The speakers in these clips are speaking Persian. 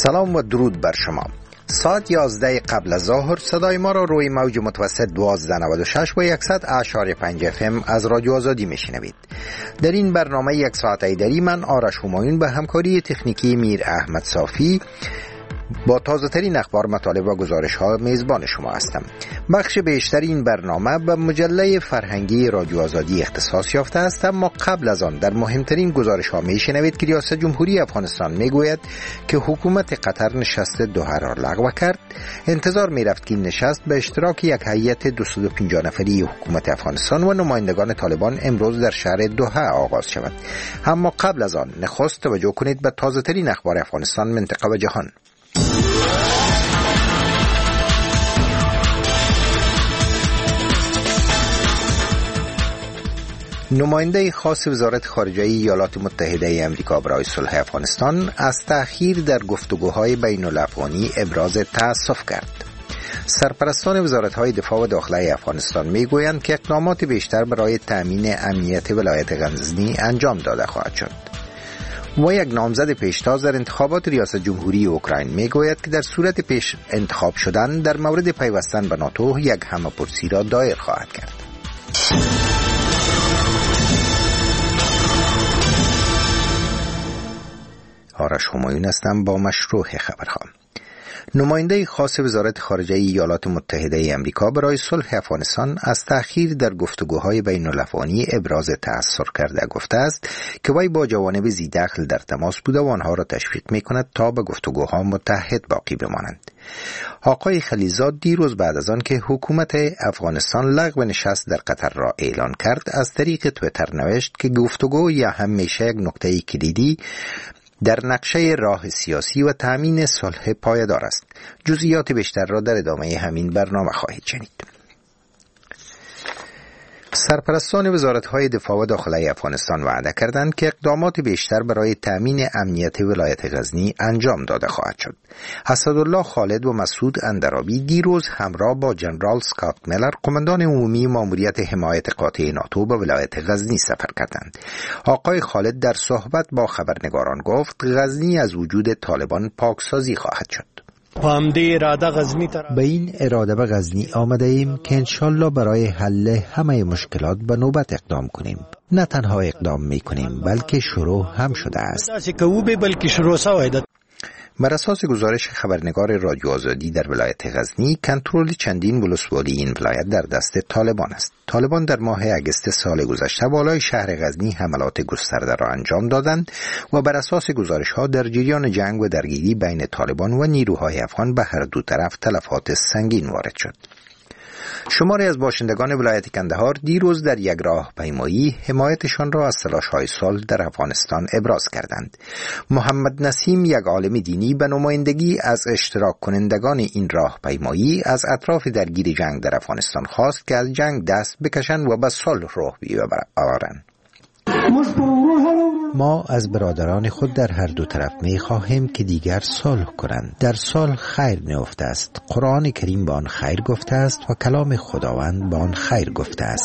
سلام و درود بر شما. ساعت 11 قبل از ظهر صدای ما را روی موج متوسط 1296 و 100.5 FM از رادیو آزادی میشنوید. در این برنامه یک ساعت ایدری من آرش همایون به همکاری تکنیکی میر احمد صافی با تازه ترین اخبار، مطالب و گزارش ها میزبان شما هستم. بخش بیشتر این برنامه به مجله فرهنگی رادیو آزادی اختصاص یافته است، اما قبل از آن در مهمترین گزارش ها میشنوید که ریاست جمهوری افغانستان میگوید که حکومت قطر نشست دوحه را لغو کرد. انتظار میرفت که این نشست به اشتراک یک هیئت 250 نفری حکومت افغانستان و نمایندگان طالبان امروز در شهر دوحه آغاز شود. اما قبل از آن نخست توجه کنید به تازه ترین اخبار افغانستان، منطقه و جهان. نماینده خاص وزارت خارجه ایالات متحده آمریکا برای صلح افغانستان از تأخیر در گفتگوهای بین الافغانی ابراز تأسف کرد. سرپرستان وزارت‌های دفاع و داخلی افغانستان میگویند که اقدامات بیشتر برای تأمین امنیت ولایت غزنی انجام داده خواهد شد. و یک نامزد پیشتاز در انتخابات ریاست جمهوری اوکراین میگوید که در صورت پیش انتخاب شدن در مورد پیوستن به ناتو یک همه‌پرسی را دایر خواهد کرد. آرش همایون هستم با مشروع خبرها. نماینده خاص وزارت خارجه ایالات متحده آمریکا برای صلح افغانستان از تأخیر در گفتگوهای بین الافغانی ابراز تأثر کرده گفته است که وی با جوانب ذی‌دخل در تماس بوده و آنها را تشویق می‌کند تا به گفتگوها متحد باقی بمانند. آقای خلیلزاد دیروز بعد از آن که حکومت افغانستان لغو نشست در قطر را اعلان کرد، از طریق توییتر نوشت که گفتگو یا همیشه یک نقطه کلیدی در نقشه راه سیاسی و تأمین صلح پایدار است. جزئیات بیشتر را در ادامه همین برنامه خواهید شنید. سرپرستان وزارت‌های دفاع و داخلی افغانستان وعده کردند که اقدامات بیشتر برای تأمین امنیت ولایت غزنی انجام داده خواهد شد. اسدالله خالد و مسعود اندرابی دیروز همراه با جنرال اسکات میلر، قماندان عمومی ماموریت حمایت قاطع ناتو، به ولایت غزنی سفر کردند. آقای خالد در صحبت با خبرنگاران گفت غزنی از وجود طالبان پاکسازی خواهد شد. به این اراده به غزنی آمده ایم که انشالله برای حل همه مشکلات به نوبت اقدام کنیم. نه تنها اقدام می کنیم بلکه شروع هم شده است. بر اساس گزارش خبرنگار رادیو آزادی در ولایت غزنی، کنترل چندین ولسوالی این ولایت در دست طالبان است. طالبان در ماه اگست سال گذشته بالای شهر غزنی حملات گسترده را انجام دادند و بر اساس گزارش‌ها در جریان جنگ و درگیری بین طالبان و نیروهای افغان به هر دو طرف تلفات سنگین وارد شد. شماری از باشندگان ولایت کندهار دیروز در یک راهپیمایی حمایتشان را از تلاش‌های صلح در افغانستان ابراز کردند. محمد نسیم، یک عالم دینی، به نمایندگی از اشتراک کنندگان این راهپیمایی از اطراف درگیر جنگ در افغانستان خواست که از جنگ دست بکشند و به صلح راه بیاورند. ما از برادران خود در هر دو طرف می خواهیم که دیگر صلح کنند. در صلح خیر نهفته است. قرآن کریم به آن خیر گفته است و کلام خداوند به آن خیر گفته است.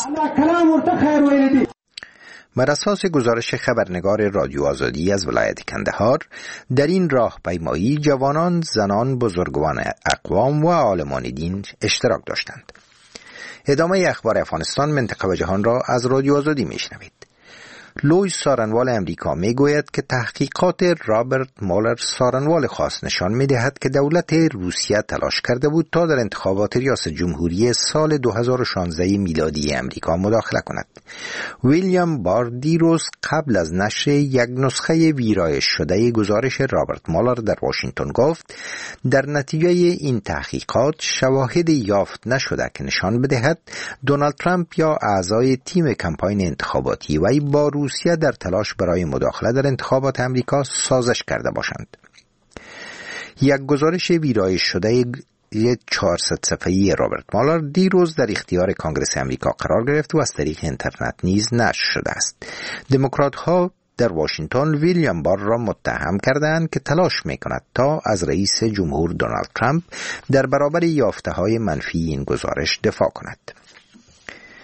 بر اساس گزارش خبرنگار رادیو آزادی از ولایت کندهار، در این راهپیمایی جوانان، زنان، بزرگوان اقوام و عالمان دین اشتراک داشتند. ادامه اخبار افغانستان، منطقه و جهان را از رادیو آزادی میشنوید. لوی سارنوال امریکا میگوید که تحقیقات رابرت مولر سارنوال خاص نشان میدهد که دولت روسیه تلاش کرده بود تا در انتخابات ریاست جمهوری سال 2016 میلادی امریکا مداخله کند. ویلیام بار دیروز قبل از نشر یک نسخه ویرایش شده گزارش رابرت مولر در واشنگتن گفت در نتیجه این تحقیقات شواهد یافت نشده که نشان بدهد دونالد ترامپ یا اعضای تیم کمپاین انتخاباتی وی با روسیه در تلاش برای مداخله در انتخابات امریکا سازش کرده باشند. یک گزارش ویرایش شده 400 صفحه‌ای رابرت مولر دیروز در اختیار کانگرس امریکا قرار گرفت و از طریق اینترنت نیز نشر شده است. دموکرات‌ها در واشنگتن ویلیام بار را متهم کردند که تلاش می‌کند تا از رئیس جمهور دونالد ترامپ در برابر یافته‌های منفی این گزارش دفاع کند.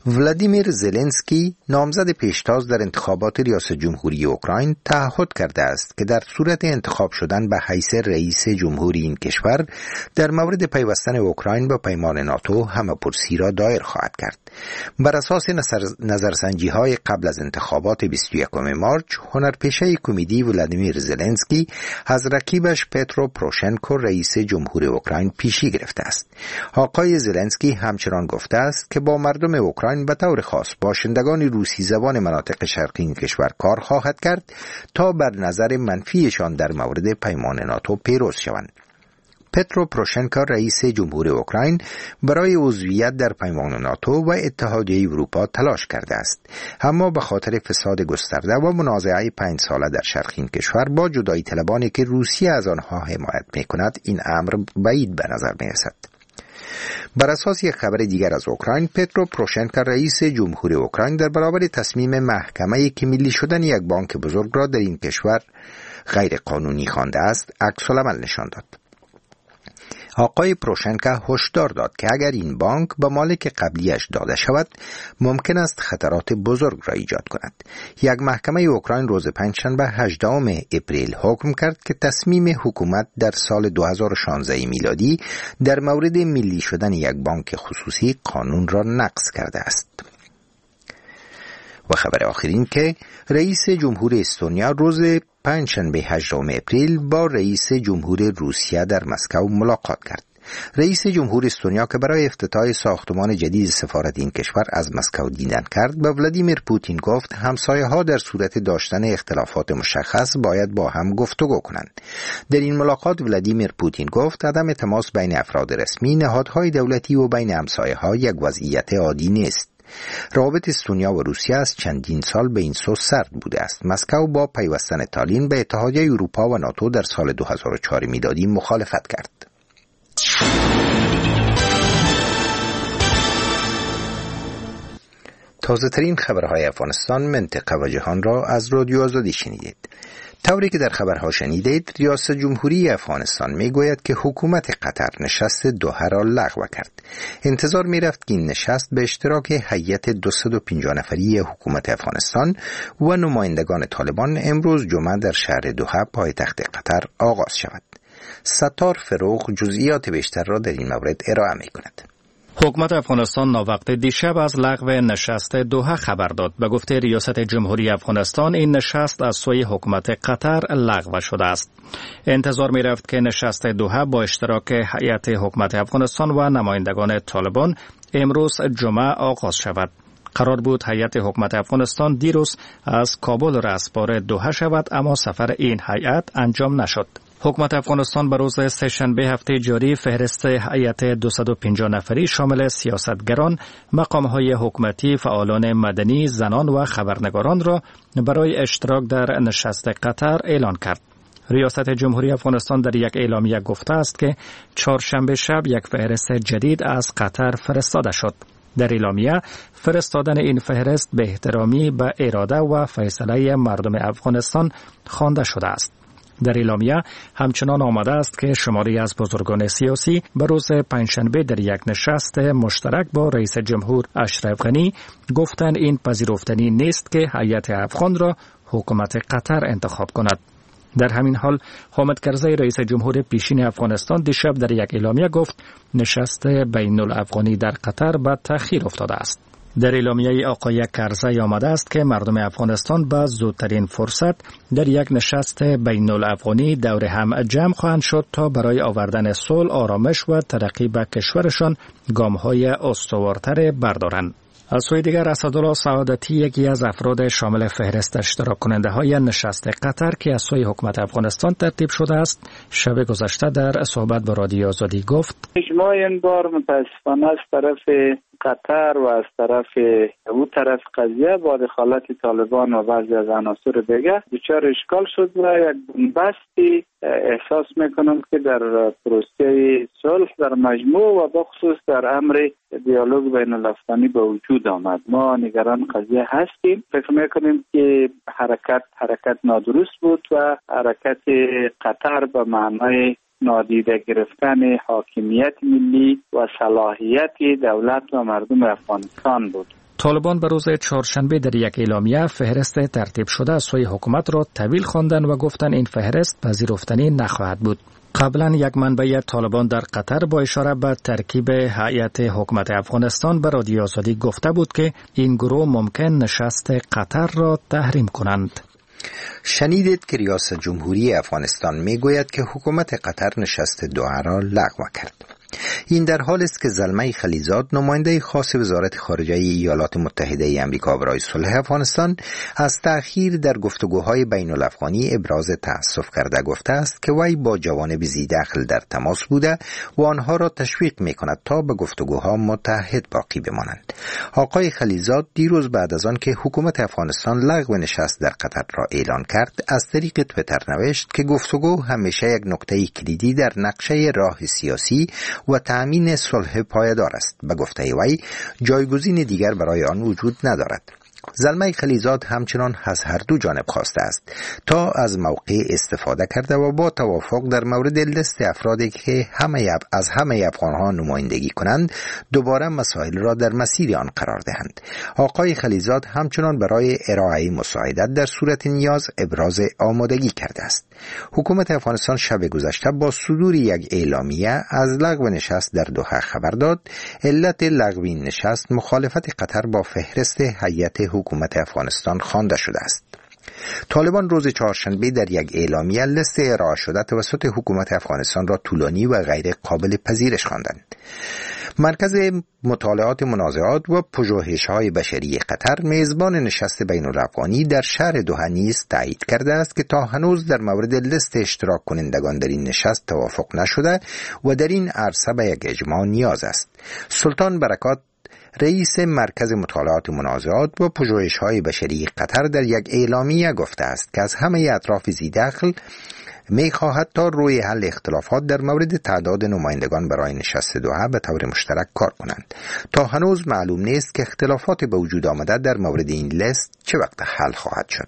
ولادیمیر زلنسکی نامزد پیشتاز در انتخابات ریاست جمهوری اوکراین تعهد کرده است که در صورت انتخاب شدن به حیث رئیس جمهوری این کشور در مورد پیوستن اوکراین به پیمان ناتو همه‌پرسی را دایر خواهد کرد. بر اساس نظرسنجی‌های قبل از انتخابات 21 مارچ، هنرپیشه کمدی ولادیمیر زلنسکی از رقیبش پترو پروشنکو رئیس جمهور اوکراین پیشی گرفته است. آقای زلنسکی همچنان گفته است که با مردم اوکراین به طور خاص باشندگان روسی زبان مناطق شرقی این کشور کار خواهد کرد تا بر نظر منفیشان در مورد پیمان ناتو پیروز شوند. پترو پروشنکو رئیس جمهور اوکراین برای عضویت در پیمان ناتو و اتحادیه اروپا تلاش کرده است، اما به خاطر فساد گسترده و منازعه 5 ساله در شرق این کشور با جدایی طلبانی که روسیه از آنها حمایت می‌کند، این امر بعید به نظر می‌رسد. بر اساس یک خبر دیگر از اوکراین، پترو پروشنکو رئیس جمهور اوکراین در برابر تصمیم محکمه‌ای که ملی شدن یک بانک بزرگ را در این کشور غیر قانونی خوانده است، عکس‌العمل نشان داد. آقای پروشنکو هشدار داد که اگر این بانک به مالک قبلیش داده شود، ممکن است خطرات بزرگ را ایجاد کند. یک محکمه اوکراین روز پنجشنبه 18 اپریل حکم کرد که تصمیم حکومت در سال 2016 میلادی در مورد ملی شدن یک بانک خصوصی قانون را نقض کرده است. و خبر آخرین که رئیس جمهور استونیا روز پنجشنبه 18 اپریل با رئیس جمهور روسیه در مسکو ملاقات کرد. رئیس جمهور استونیا که برای افتتاح ساختمان جدید سفارت این کشور از مسکو دیدن کرد، به ولادیمیر پوتین گفت همسایه‌ها در صورت داشتن اختلافات مشخص باید با هم گفتگو کنند. در این ملاقات ولادیمیر پوتین گفت عدم تماس بین افراد رسمی، نهادهای دولتی و بین همسایه‌ها یک وضعیت عادی نیست. روابط استونیا و روسیه از چندین سال به این سو سرد بوده است. مسکو با پیوستن تالین به اتحادیه اروپا و ناتو در سال 2004 میلادی مخالفت کرد. تازه ترین خبرهای افغانستان، منطقه و جهان را از رادیو آزادی شنیدید. طوری که در خبرها شنیدید، ریاست جمهوری افغانستان میگوید که حکومت قطر نشست دوحه را لغو کرد. انتظار میرفت که این نشست به اشتراک هیئت 250 نفری حکومت افغانستان و نمایندگان طالبان امروز جمعه در شهر دوحه پایتخت قطر آغاز شود. ستار فروغ جزئیات بیشتر را در این مورد ارائه میکند. حکومت افغانستان ناوقت دیشب از لغو نشست دوحه خبر داد. به گفته ریاست جمهوری افغانستان، این نشست از سوی حکومت قطر لغو شده است. انتظار می رفت که نشست دوحه با اشتراک هیئت حکومت افغانستان و نمایندگان طالبان امروز جمعه آغاز شود. قرار بود هیئت حکومت افغانستان دیروز از کابل رسپار دوحه شود، اما سفر این هیئت انجام نشد. حکومت افغانستان به روز سه‌شنبه هفته جاری فهرست هیئت 250 نفری شامل سیاستگران، مقام‌های حکومتی، فعالان مدنی، زنان و خبرنگاران را برای اشتراک در نشست قطر اعلان کرد. ریاست جمهوری افغانستان در یک اعلامیه گفته است که چهارشنبه شب یک فهرست جدید از قطر فرستاده شد. در اعلامیه فرستادن این فهرست به احترامی به اراده و فیصله مردم افغانستان خوانده شده است. در اعلامیه همچنان آمده است که شماری از بزرگان سیاسی به روز پنجشنبه در یک نشست مشترک با رئیس جمهور اشرف غنی گفتند این پذیرفتنی نیست که هیئت افغان را حکومت قطر انتخاب کند. در همین حال حامد کرزی رئیس جمهور پیشین افغانستان دیشب در یک اعلامیه گفت نشست بین الافغانی در قطر به تأخیر افتاده است. در اعلامیه آقای کرزی آمده است که مردم افغانستان با زودترین فرصت در یک نشست بین الافغانی دور هم جمع خواهند شد تا برای آوردن صلح، آرامش و ترقی به کشورشان گام‌های استوارتر بردارند. از سوی دیگر اسدالله سعادتی یکی از افراد شامل فهرست اشتراک کننده های نشست قطر که از سوی حکومت افغانستان ترتیب شده است، شب گذشته در صحبت با رادیو آزادی گفت اجماع این بار متاسفانه از طرف قطر و از طرف او طرف قضیه با دخالت طالبان و بعضی از عناصر دیگه دچار اشکال شد و یک بستی احساس میکنم که در پروسه صلح در مجموع و بخصوص در امر دیالوگ بین الافغانی به وجود آمد. ما نگران قضیه هستیم، فکر میکنیم که حرکت نادرست بود و حرکت قطر به معنای نادیده گرفتن حاکمیت ملی و صلاحیت دولت و مردم افغانستان بود. طالبان به روز چهارشنبه در یک اعلامیه فهرست ترتیب شده از سوی حکومت را طویل خواندند و گفتند این فهرست پذیرفتنی نخواهد بود. قبلا یک منبع طالبان در قطر با اشاره به ترکیب هیئت حکومت افغانستان به رادیو آزادی گفته بود که این گروه ممکن نشست قطر را تحریم کنند. شنیدید که ریاست جمهوری افغانستان میگوید که حکومت قطر نشست دوحه را لغو کرد. این در حال است که زلمه خلیزاد نماینده خاص وزارت خارجه ایالات متحده آمریکا برای صلح افغانستان از تأخیر در گفتگوهای بین الافغانی ابراز تأسف کرده گفته است که وی با جوانب ذی‌دخل در تماس بوده و آنها را تشویق می‌کند تا به گفتگوها متحد باقی بمانند. آقای خلیزاد دیروز بعد از آن که حکومت افغانستان لغو نشست در قطر را اعلان کرد از طریق توییتر نوشت که گفتگو همیشه یک نقطه کلیدی در نقشه راه سیاسی و تأمین صلح پایدار است. به گفته وی جایگزین دیگر برای آن وجود ندارد. زلمه خلیزاد همچنان از هر دو جانب خواسته است تا از موقع استفاده کرده و با توافق در مورد لیست افرادی که همه افغانها نمایندگی کنند دوباره مسائل را در مسیر آن قرار دهند. آقای خلیزاد همچنان برای ارائه مساعدت در صورت نیاز ابراز آمادگی کرده است. حکومت افغانستان شب گذشته با صدور یک اعلامیه از لغو نشست در دوحه خبر داد. علت لغو این نشست مخالفت قطر با فهرست هیئت حکومت افغانستان خوانده شده است. طالبان روز چهارشنبه در یک اعلامیه لیست ارائه شده توسط حکومت افغانستان را طولانی و غیر قابل پذیرش خواندند. مرکز مطالعات منازعات و پژوهش‌های بشری قطر میزبان نشست بین‌الافغانی در شهر دوحه نیز تایید کرده است که تا هنوز در مورد لیست اشتراک کنندگان در این نشست توافق نشده و در این عرصه به یک اجماع نیاز است. سلطان برکات رئیس مرکز مطالعات منازعات و پژوهش‌های بشری قطر در یک اعلامیه گفته است که از همه اطراف ذی‌دخل می‌خواهد تا روی حل اختلافات در مورد تعداد نمایندگان برای نشست دوحه به طور مشترک کار کنند. تا هنوز معلوم نیست که اختلافات به وجود آمده در مورد این لیست چه وقت حل خواهد شد.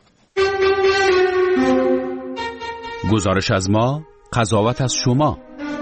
گزارش از ما، قضاوت از شما.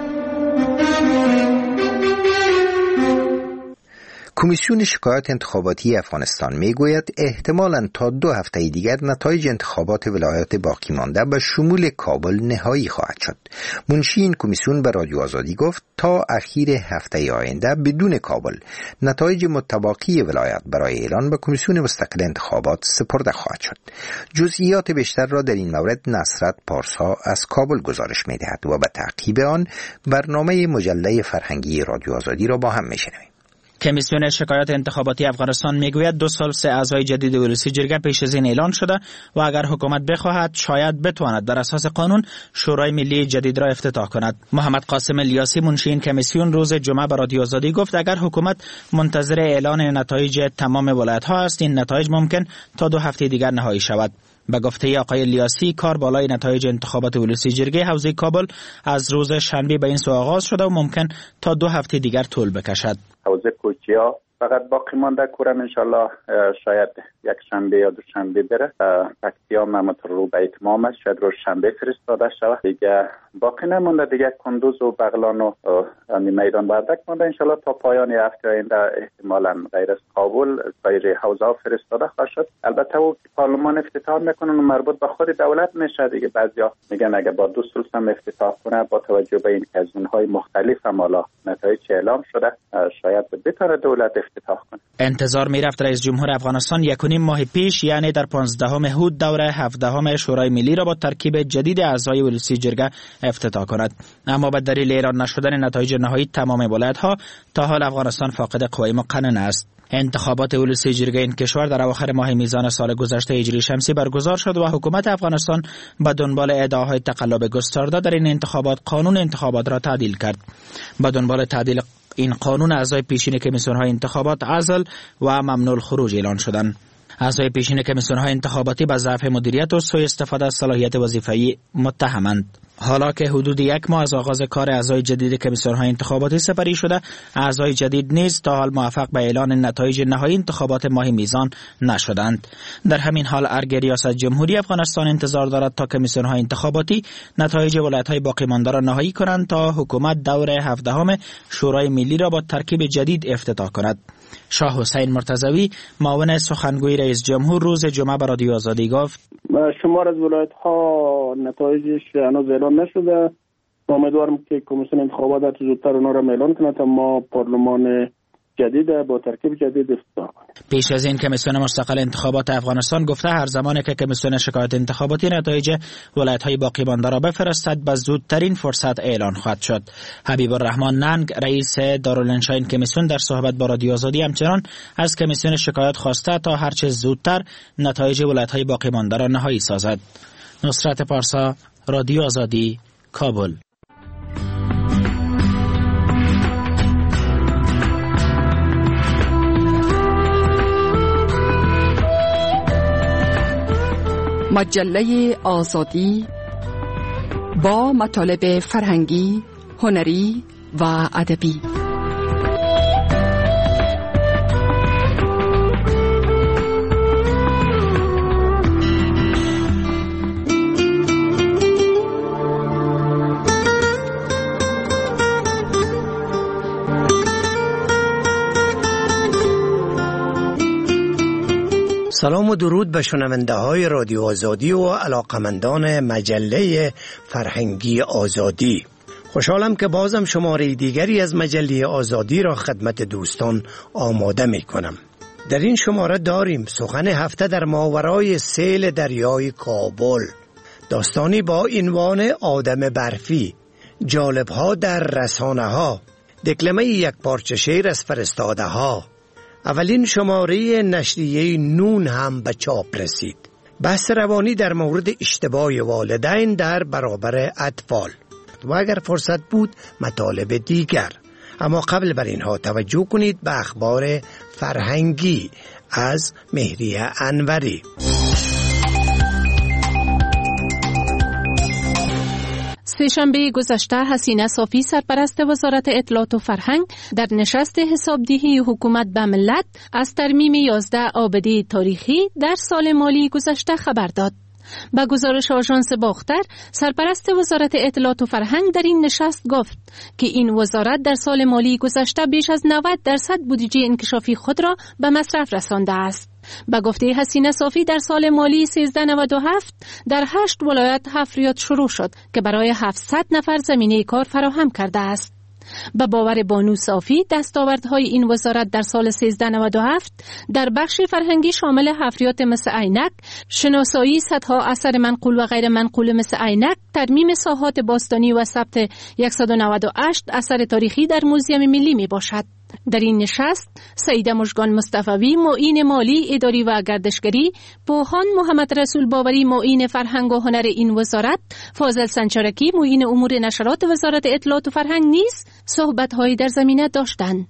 کمیسیون شکایات انتخاباتی افغانستان میگوید احتمالاً تا 2 هفته دیگر نتایج انتخابات ولایات باقی مانده به شمول کابل نهایی خواهد شد. منشی این کمیسیون به رادیو آزادی گفت تا اخیر هفته آینده بدون کابل نتایج متباقی ولایات برای اعلان به کمیسیون مستقل انتخابات سپرده خواهد شد. جزئیات بیشتر را در این مورد نصرت پارسا از کابل گزارش میدهد و به تعقیب آن برنامه مجله فرهنگی رادیو آزادی را با هم میشنویم. کمیسیون شکایات انتخاباتی افغانستان میگوید 2 سال 3 اعضای جدید ولسی جرگه پیش از این اعلان شده و اگر حکومت بخواهد شاید بتواند بر اساس قانون شورای ملی جدید را افتتاح کند. محمد قاسم الیاسی منشی این کمیسیون روز جمعه به رادیو آزادی گفت اگر حکومت منتظر اعلان نتایج تمام ولایت‌ها است این نتایج ممکن تا 2 هفته دیگر نهایی شود. به گفته آقای الیاسی کار بالای نتایج انتخابات ولسی جرگه حوزه کابل از روز شنبه به این سو آغاز شده و ممکن تا 2 هفته دیگر طول بکشد. حوزه کوچیا فقط باقی مانده کورم انشالله شاید یک شنبه یا 2 شنبه بره. پکتیا محمد رو به اتمام است، شاید روز شنبه فرستاده شود. دیگه باقی نمونده، دیگه کندوز و بغلان و میدان وردک مانده. انشالله تا پایان هفته آینده احتمالاً غیر از کابل سایر حوزه ها فرستاده خواهد شد. البته او پارلمان افتتاح میکنن و مربوط به خود دولت میشه دیگه. بعضیا میگن اگه با 2 سلسله افتتاح کنه با توجه به این که از اونهای مختلف هم حالا نتایج اعلام شده شاید بتونه دولت افتتاح کنه. انتظار میرفت رئیس جمهور افغانستان 1.5 ماه پیش یعنی در 15 هود دوره 17 شورای ملی را با ترکیب جدید اعضای ولسی جرگه افتتاح کند، اما به دلیل اعلان نشدن نتایج نهایی تمام ولایت‌ها تا حال افغانستان فاقد قوای مقنن است. انتخابات ولسی جرگه این کشور در اواخر ماه میزان سال گذشته هجری شمسی برگزار شد و حکومت افغانستان به دنبال ادعاهای تقلب گسترده در این انتخابات قانون انتخابات را تعدیل کرد. به دنبال تعدیل این قانون اعضای پیشین کمیسیون‌های انتخابات عزل و ممنوع الخروج اعلان شدند. اعضای پیشین کمیسیون‌های انتخاباتی به ضعف مدیریت و سوء استفاده از صلاحیت وظیفه‌ای متهمند. حالا که حدود 1 ماه از آغاز کار اعضای جدید کمیسیون‌های انتخاباتی سپری شده، اعضای جدید نیز تا حال موفق به اعلان نتایج نهایی انتخابات ماه میزان نشدند. در همین حال ارگ ریاست جمهوری افغانستان انتظار دارد تا کمیسیون‌های انتخاباتی نتایج ولایت‌های باقی مانده را نهایی کنند تا حکومت دور 17 شورای ملی را با ترکیب جدید افتتاح کند. شاه حسین مرتضوی معاون سخنگوی رئیس جمهور روز جمعه به رادیو آزادی گفت شمار از ولایت ها نتایجش هنوز اعلام نشده. امیدوارم که کمیسیون انتخابات زودتر اونا را اعلام کنه تا ما پارلمان جدید با ترکیب جدید افتتاح کنیم. پیش از این کمیسیون مستقل انتخابات افغانستان گفته هر زمانی که کمیسیون شکایت انتخاباتی نتایج ولایت‌های باقی مانده را بفرستد به زودترین فرصت اعلان خواهد شد. حبیب الرحمن ننگ رئیس دارالانشا این کمیسیون در صحبت با رادیو آزادی همچنان از کمیسیون شکایت خواسته تا هر چه زودتر نتایج ولایت‌های باقی مانده را نهایی سازد. نصرت پارسا، رادیو آزادی، کابل. مجله آزادی با مطالب فرهنگی، هنری و ادبی. سلام و درود به شنونده های رادیو آزادی و علاقمندان مجله فرهنگی آزادی. خوشحالم که بازم شماره دیگری از مجله آزادی را خدمت دوستان آماده می کنم. در این شماره داریم سخن هفته در ماورای سیل دریای کابل، داستانی با عنوان آدم برفی، جالب‌ها در رسانه ها، دکلمه یک پارچه شعر از فرستاده ها. اولین شماره نشریه نون هم به چاپ رسید. بحث روانی در مورد اشتباه والدین در برابر اطفال و اگر فرصت بود مطالب دیگر. اما قبل بر اینها توجه کنید به اخبار فرهنگی از مهریه انوری. سه‌شنبه گذشته حسینه صافی سرپرست وزارت اطلاعات و فرهنگ در نشست حسابدهی حکومت به ملت از ترمیم 11 آبده تاریخی در سال مالی گذشته خبر داد. با گزارش آژانس باختر، سرپرست وزارت اطلاعات و فرهنگ در این نشست گفت که این وزارت در سال مالی گذشته بیش از 90% بودجه انکشافی خود را به مصرف رسانده است. با گفته حسینه صافی در سال مالی 1397 در 8 ولایت حفریات شروع شد که برای 700 نفر زمینه کار فراهم کرده است. به باور بانو صافی دستاوردهای این وزارت در سال 1397 در بخش فرهنگی شامل حفریات مثل عینک، شناسایی صدها اثر منقول و غیر منقول مثل عینک، ترمیم ساحات باستانی و ثبت 198 اثر تاریخی در موزیم ملی می باشد. در این نشست سیده مژگان مصطفوی معین مالی، اداری و گردشگری، پوهان محمد رسول باوری معین فرهنگ و هنر این وزارت، فاضل سنچرکی معین امور نشرات وزارت اطلاعات و فرهنگ نیز صحبت‌هایی در زمینه داشتند.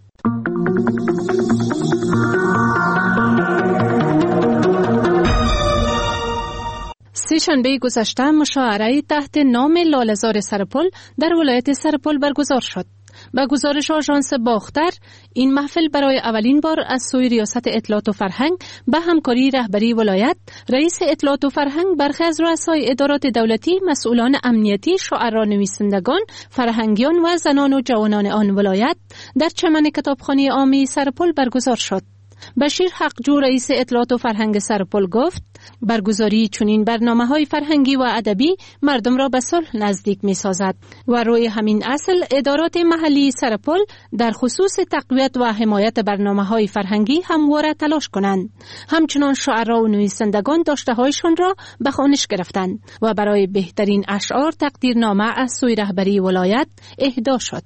سه‌شنبه گذشته مشاعره تحت نام لاله‌زار سرپل در ولایت سرپل برگزار شد. با گزارش آژانس باختر، این محفل برای اولین بار از سوی ریاست اطلاعات و فرهنگ به همکاری رهبری ولایت، رئیس اطلاعات و فرهنگ، برخی از رؤسای ادارات دولتی، مسئولان امنیتی، شاعران، نویسندگان، فرهنگیان و زنان و جوانان آن ولایت در چمن کتابخانه عامی سرپل برگزار شد. بشیر حقجو رئیس اطلاعات و فرهنگ سرپل گفت برگزاری چنین برنامه‌های فرهنگی و ادبی مردم را به صلح نزدیک می‌سازد و روی همین اصل ادارات محلی سرپل در خصوص تقویت و حمایت برنامه‌های فرهنگی همواره تلاش کنند. همچنان شاعران و نویسندگان داشته‌هایشان را به خوانش گرفتند و برای بهترین اشعار تقدیرنامه از سوی رهبری ولایت اهدا شد.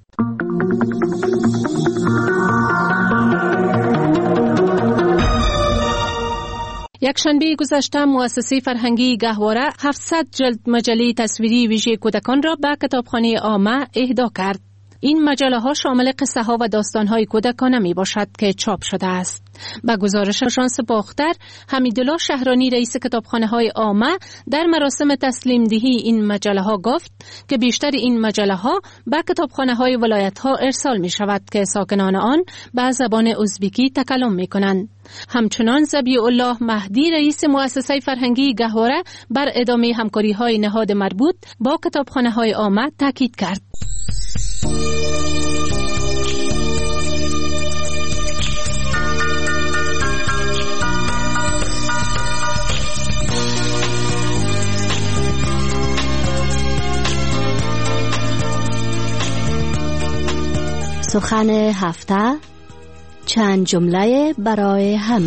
یکشنبه گذشته مؤسسه فرهنگی گهواره 700 جلد مجله تصویری ویژه کودکان را به کتابخانه عامه اهدا کرد. این مجله ها شامل قصه ها و داستان های کودکانه می باشد که چاپ شده است. با گزارش آژانس باختر، حمیدالله شهرانی رئیس کتابخانه های عامه در مراسم تسلیم دهی این مجله ها گفت که بیشتر این مجله ها به کتابخانه های ولایت ها ارسال می شود که ساکنان آن به زبان ازبکی تکلم می کنند. همچنان ذبیح الله مهدی رئیس مؤسسه فرهنگی گهواره بر ادامه همکاری های نهاد مربوط با کتابخانه های عامه تاکید کرد. سخن هفته، چند جمله برای همه.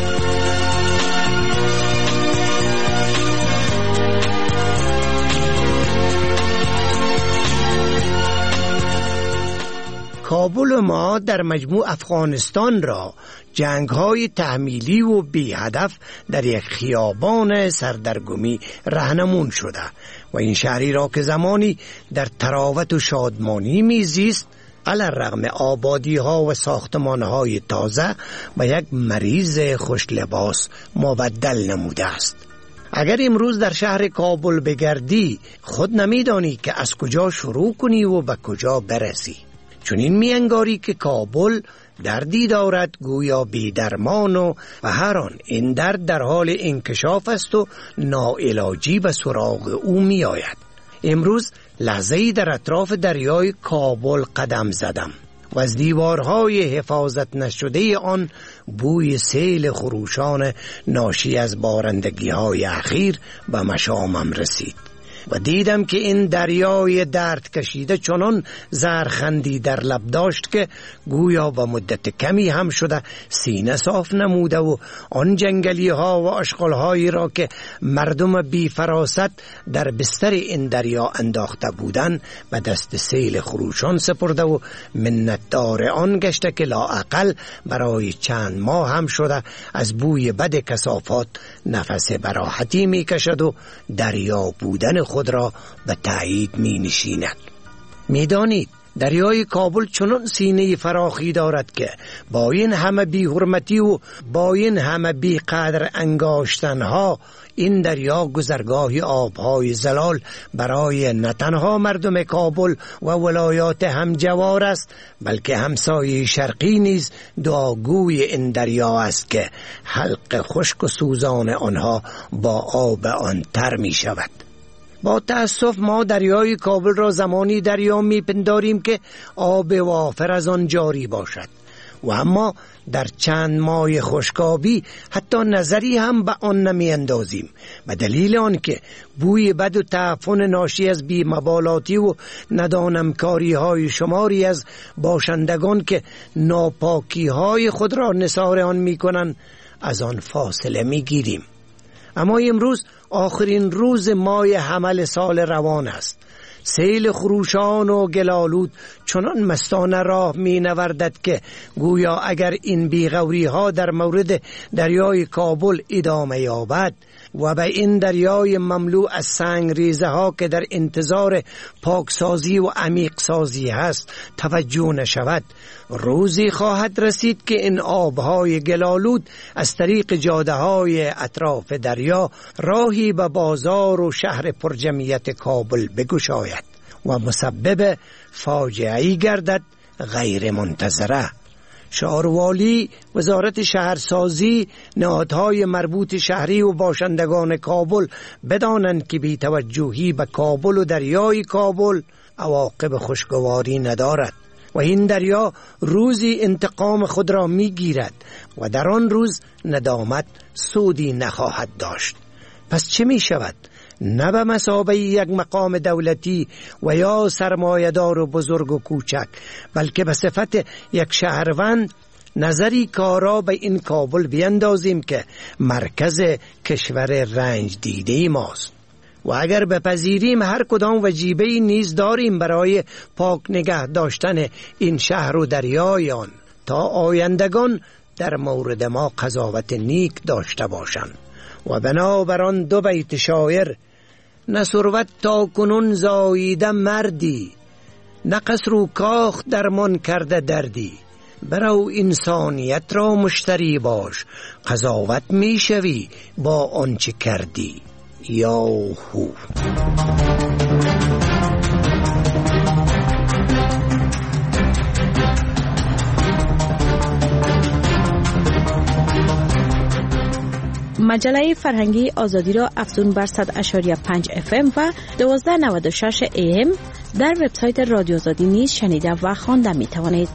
کابل ما در مجموع افغانستان را جنگ‌های تحمیلی و بی هدف در یک خیابان سردرگمی رهنمون شده و این شهری را که زمانی در تراوت و شادمانی میزیست علی‌رغم آبادی‌ها و ساختمان‌های تازه و یک مریض خوش لباس مبدل نموده است. اگر امروز در شهر کابل بگردی خود نمیدانی که از کجا شروع کنی و به کجا برسی. چون این میانگاری که کابل دردی دارد گویا بی درمان و هر آن این درد در حال انکشاف است و ناعلاجی به سراغ او می آید. امروز لحظه‌ای در اطراف دریای کابل قدم زدم و از دیوارهای حفاظت نشده آن بوی سیل خروشان ناشی از بارندگی‌های اخیر به مشامم رسید و دیدم که این دریای درد کشیده چنان زهرخندی در لب داشت که گویا با مدت کمی هم شده سینه صاف نموده و آن جنگلی ها و اشغال هایی را که مردم بی فراست در بستر این دریا انداخته بودند به دست سیل خروشان سپرده و منتدار آن گشته که لااقل برای چند ماه هم شده از بوی بد کثافات نفس براحتی می کشد و دریا بودن خود را به تایید می نشیند. می دانید دریای کابل چنان سینه فراخی دارد که با این همه بی حرمتی و با این همه بی قدر انگاشتنها این دریا گذرگاه آبهای زلال برای نه تنها مردم کابل و ولایات همجوار است بلکه همسایه شرقی نیز دعاگوی این دریا است که حلق خشک و سوزان آنها با آب آن تر می شود. با تأسف ما دریای کابل را زمانی دریا میپنداریم که آب وافر از آن جاری باشد و اما در چند ماه خشکابی حتی نظری هم به آن نمی اندازیم به دلیل آن که بوی بد و تعفن ناشی از بی‌مبالاتی و ندانمکاری های شماری از باشندگان که ناپاکی های خود را نثار آن می کنند از آن فاصله می گیریم. اما امروز آخرین روز ماه حمل سال روان است. سیل خروشان و گلالود چنان مستانه راه می نوردد که گویا اگر این بیغوری ها در مورد دریای کابل ادامه یابد و به این دریای مملو از سنگ ریزه ها که در انتظار پاکسازی و عمیق سازی هست توجه نشود روزی خواهد رسید که این آبهای گلالود از طریق جاده های اطراف دریا راهی به بازار و شهر پرجمعیت کابل بگشاید و مسبب فاجعه‌ای گردد غیر منتظره. شهروالی، وزارت شهرسازی، نهادهای مربوط شهری و باشندگان کابل بدانند که بی‌توجهی به کابل و دریای کابل عواقب خوشگواری ندارد و این دریا روزی انتقام خود را میگیرد و در آن روز ندامت سودی نخواهد داشت. پس چه می شود؟ نه به مثابه یک مقام دولتی و یا سرمایه‌دار و بزرگ و کوچک بلکه به صفت یک شهروند نظری کارا به این کابل بیندازیم که مرکز کشور رنج دیده ماست و اگر بپذیریم هر کدام وجیبه‌ای نیز داریم برای پاک نگه داشتن این شهر و دریای آن تا آیندگان در مورد ما قضاوت نیک داشته باشند. و بنابراین دو بیت شاعر: نه ثروت تا کنون زاییده مردی، نه قصر و کاخ درمان کرده دردی، برو انسانیت را مشتری باش، قضاوت می شوی با آنچه کردی. یاهو. مجله فرهنگی آزادی را افزون بر 100.5 FM و 1296 AM در وبسایت رادیو آزادی نیز شنیده و خوانده می توانید.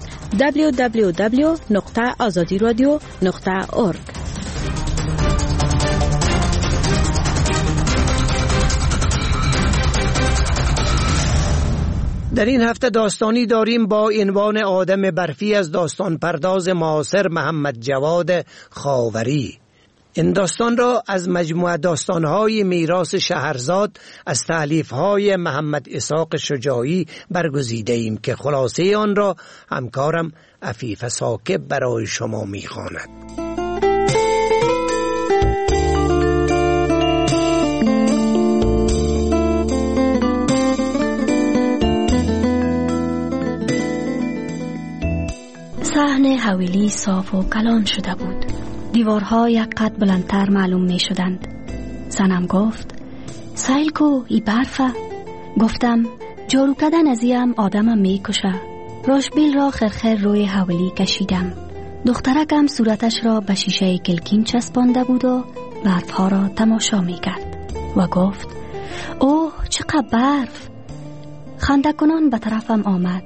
www.azadiradio.org. در این هفته داستانی داریم با عنوان آدم برفی از داستان پرداز معاصر محمد جواد خاوری. این داستان را از مجموعه داستانهای میراث شهرزاد از تألیف‌های محمد اسحاق شجاعی برگزیده ایم که خلاصه آن را همکارم عفیف ثاقب برای شما می‌خواند. صحن حویلی صاف و کلان شده بود. دیوارها یک قد بلندتر معلوم می شدند. زنم گفت سیل کو ای برفه. گفتم جارو کردن ازیم آدمم می کشه. روشبیل را خرخر روی حویلی کشیدم. دخترکم صورتش را به شیشه کلکین چسبانده بود و برفها را تماشا می کرد و گفت اوه چقدر برف. خنده کنان به طرفم آمد.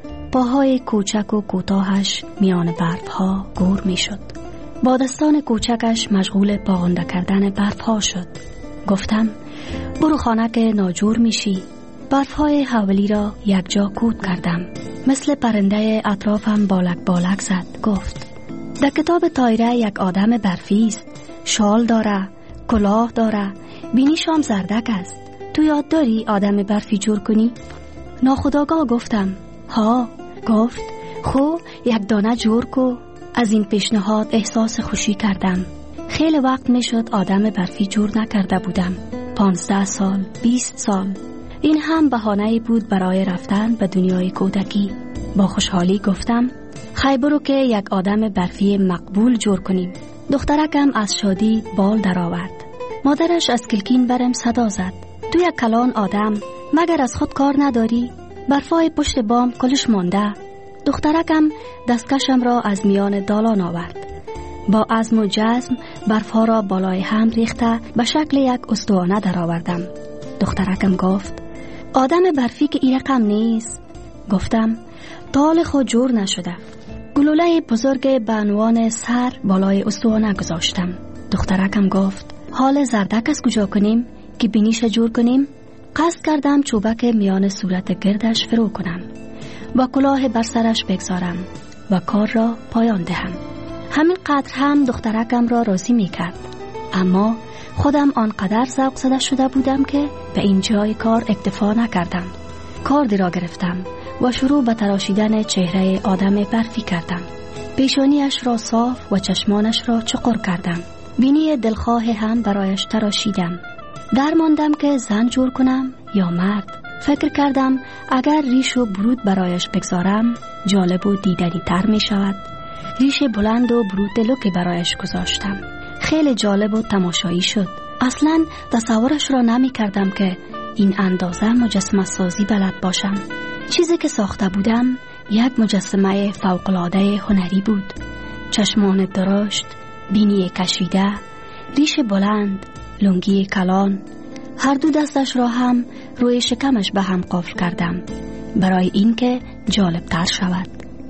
پاهای کوچک و کوتاهش میان برفها گور می شد. با دستان کوچکش مشغول پاغنده کردن برفها شد. گفتم برو خانه که ناجور میشی. برفهای حولی را یک جا کود کردم. مثل پرنده اطرافم بالک بالک زد. گفت در کتاب تایره یک آدم برفی است. شال داره، کلاه داره، بینیشام زردک است. تو یاد داری آدم برفی جور کنی؟ ناخودآگاه گفتم ها. گفت خو یک دانه جور کو. از این پیشنهاد احساس خوشی کردم. خیلی وقت می شد آدم برفی جور نکرده بودم. 15 سال، 20 سال. این هم بهانه‌ای بود برای رفتن به دنیای کودکی. با خوشحالی گفتم خی برو که یک آدم برفی مقبول جور کنیم. دخترکم از شادی بال درآورد. مادرش از کلکین برم صدا زد تو یک کلان آدم مگر از خود کار نداری؟ برفای پشت بام کلش مانده. دخترکم دستکشم را از میان دالان آورد. با عزم و جزم برفها را بالای هم ریخته به شکل یک استوانه در آوردم. دخترکم گفت آدم برفی که این رقم نیست. گفتم طال خود جور نشده. گلوله بزرگ به عنوان سر بالای استوانه گذاشتم. دخترکم گفت حال زردک از کجا کنیم که بینیش جور کنیم؟ قصد کردم چوبک میان صورت گردش فرو کنم و کلاه بر سرش بگذارم و کار را پایان دهم. همین قدر هم دخترکم را راضی می کرد. اما خودم آنقدر ذوق زده شده بودم که به این جای کار اکتفا نکردم. کاردی را گرفتم و شروع به تراشیدن چهره آدم برفی کردم. پیشانیش را صاف و چشمانش را چقر کردم. بینی دلخواه هم برایش تراشیدم. درماندم که زن جور کنم یا مرد. فکر کردم اگر ریش و برود برایش بگذارم جالب و دیدنی تر می شود. ریش بلند و برود لوک برایش گذاشتم. خیلی جالب و تماشایی شد. اصلا تصورش را نمی کردم که این اندازه مجسمه سازی بلد باشم. چیزی که ساخته بودم یک مجسمه فوق‌العاده هنری بود. چشمان درشت، بینی کشیده، ریش بلند، لنگی کلان. هر دو دستش را هم روی شکمش به هم قفل کردم برای اینکه جالب تر شود.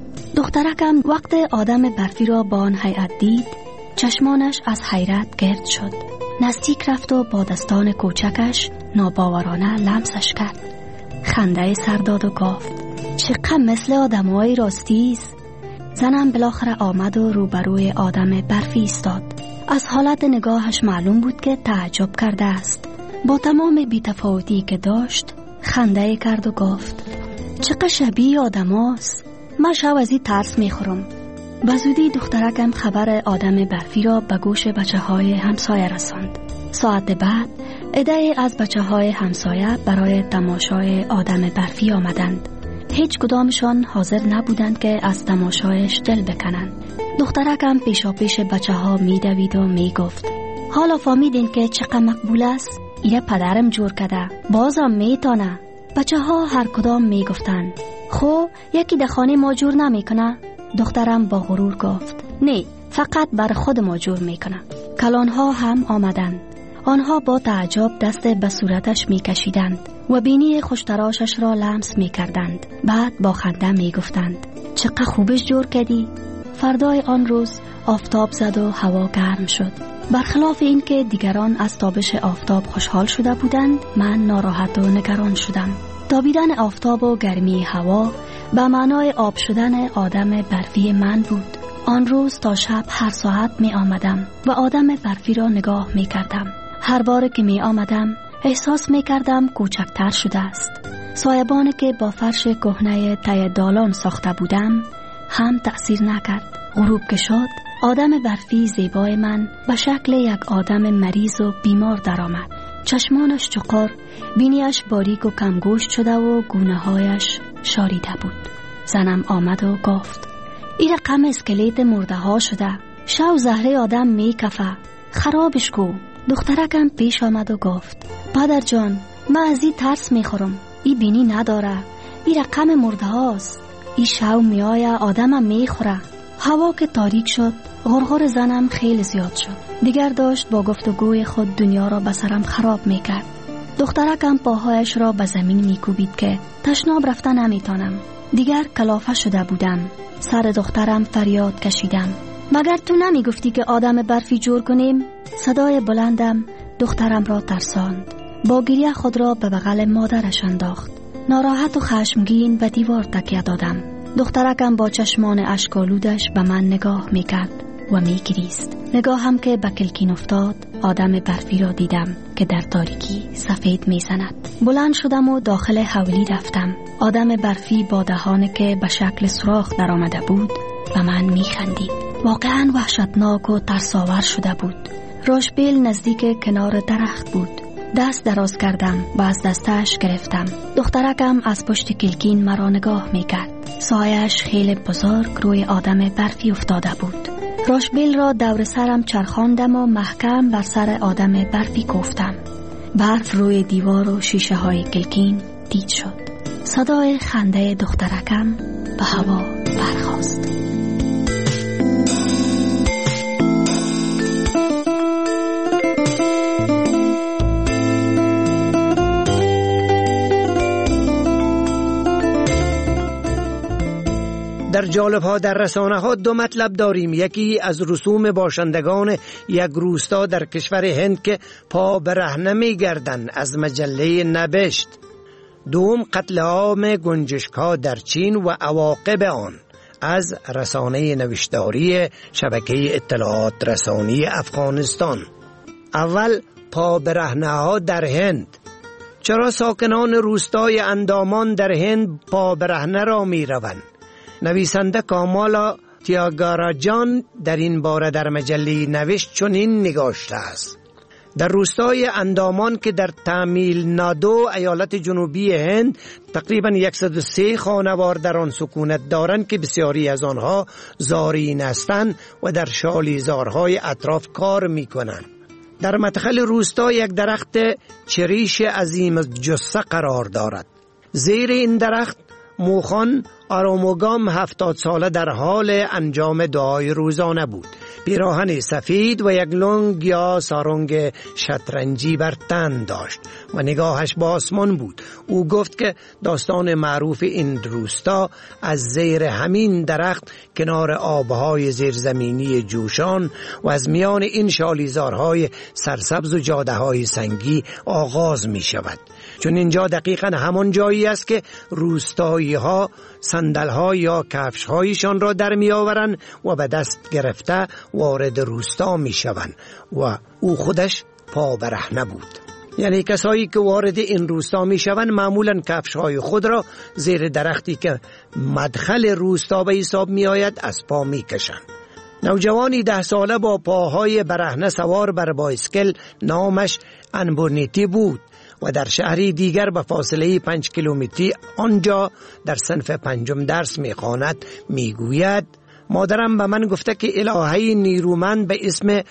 دخترکم وقت آدم برفی را با آن هیئت دید چشمانش از حیرت گرد شد. نزدیک رفت و با دستان کوچکش ناباورانه لمسش کرد. خنده سر داد و گفت چقدر مثل آدمای راستی است. زنم بالاخره آمد و روبروی آدم برفی ایستاد. از حالت نگاهش معلوم بود که تعجب کرده است. با تمام بی‌تفاوتی که داشت خنده کرد و گفت چقدر شبیه آدم هاست. من شب از این ترس میخورم. به زودی دخترکم خبر آدم برفی را به گوش بچه های همسایه رساند. ساعت بعد عده‌ای از بچه های همسایه برای تماشای آدم برفی آمدند. هیچ کدامشان حاضر نبودند که از تماشایش دل بکنند. دخترکم پیشا پیش بچه ها میدوید و میگفت حالا فهمیدین که چقدر مقبول است؟ ایره پدرم جور کرده، بازم میتونه. بچه ها هر کدام میگفتند خو یکی در خانه ما جور نمیکنه؟ دخترم با غرور گفت نه، فقط بر خود ما جور میکنه. کلانها هم آمدند. آنها با تعجب دست به صورتش میکشیدند و بینی خوشتراشش را لمس میکردند. بعد با خنده میگفتند چقدر خوبش جور کردی. فردای آن روز آفتاب زد و هوا گرم شد. برخلاف این که دیگران از تابش آفتاب خوشحال شده بودند، من ناراحت و نگران شدم. تابیدن آفتاب و گرمی هوا به معنای آب شدن آدم برفی من بود. آن روز تا شب هر ساعت می آمدم و آدم برفی را نگاه می کردم. هر بار که می آمدم احساس می کردم کوچکتر شده است. سایبانی که با فرش کهنه ته دالان ساخته بودم هم تأثیر نکرد. غروب که شد آدم برفی زیبای من به شکل یک آدم مریض و بیمار درآمد. چشمانش چقر، بینیش باریک و کمگوشت شده و گونه‌هایش شاریده بود. زنم آمد و گفت این رقم اسکلت مرده ها شده، شو زهره آدم می کفه، خرابش کو. دخترکم پیش آمد و گفت پدر جان من از این ترس می خورم، این بینی نداره، این رقم مرده هاست، این شو می آیه آدمم می خوره. هوا که تاریک شد غرغر زنم خیلی زیاد شد. دیگر داشت با گفتگوی خود دنیا را به سرم خراب می کرد. دخترکم پاهایش را به زمین می کوبید که تشناب رفتن نمی تانم. دیگر کلافه شده بودم. سر دخترم فریاد کشیدم مگر تو نمی گفتی که آدم برفی جور کنیم؟ صدای بلندم دخترم را ترساند. با گریه خود را به بغل مادرش انداخت. ناراحت و خشمگین به دیوار تکیه دادم. دخترکم با چشمان اشک‌آلودش به من نگاه میکرد و میگریست. نگاهم که به کلکین افتاد آدم برفی را دیدم که در تاریکی سفید میزند. بلند شدم و داخل حولی رفتم. آدم برفی با دهانی که به شکل سوراخ در آمده بود به من میخندید. واقعا وحشتناک و ترساور شده بود. راشبیل نزدیک کنار درخت بود. دست دراز کردم و از دستش گرفتم. دخترکم از پشت کلکین مرا نگاه میکرد. سایش خیلی بزرگ روی آدم برفی افتاده بود. راشبیل را دور سرم چرخاندم و محکم بر سر آدم برفی کوفتم. برف روی دیوار و شیشه های کلکین دید شد. صدای خنده دخترکم به هوا برخاست. در جالب ها در رسانه ها دو مطلب داریم. یکی از رسوم باشندگان یک روستا در کشور هند که پا برهنه می گردن از مجله نبشت. دوم قتل عام گنجشک‌ها در چین و عواقب آن از رسانه نوشتاری شبکه اطلاعات رسانی افغانستان. اول پا برهنه ها در هند. چرا ساکنان روستای اندامان در هند پا برهنه را می روند؟ نویسنده کامالا تیاگاراجان در این باره در مجله نوشت چنین نگاشته است: در روستای اندامان که در تامیل نادو ایالت جنوبی هند تقریباً 103 خانوار در آن سکونت دارند که بسیاری از آنها زارین هستند و در شالیزارهای اطراف کار می کنند. در مدخل روستا یک درخت چریش عظیم جثه قرار دارد. زیر این درخت موخان آراموگام 70 ساله در حال انجام دعای روزانه بود. پیراهن سفید و یک لنگ یا سارنگ شطرنجی بر تن داشت و نگاهش به آسمان بود. او گفت که داستان معروف این روستا از زیر همین درخت کنار آبهای زیرزمینی جوشان و از میان این شالیزارهای سرسبز و جاده‌های سنگی آغاز می شود. چون اینجا دقیقاً همان جایی است که روستایی ها صندل‌ها یا کفش‌هایشان را در می‌آورند و به دست گرفته وارد روستا می‌شوند و او خودش پا برهنه بود. یعنی کسایی که وارد این روستا می‌شوند معمولاً کفش‌های خود را زیر درختی که مدخل روستا به حساب می‌آید از پا می‌کشند. نوجوانی 10 ساله با پاهای برهنه سوار بر بایسکل نامش انبونیتی بود و در شهری دیگر به فاصله 5 کیلومتری آنجا در صنف 5 درس می‌خواند. میگوید مادرم به من گفته که الهه‌ای نیرومند به اسم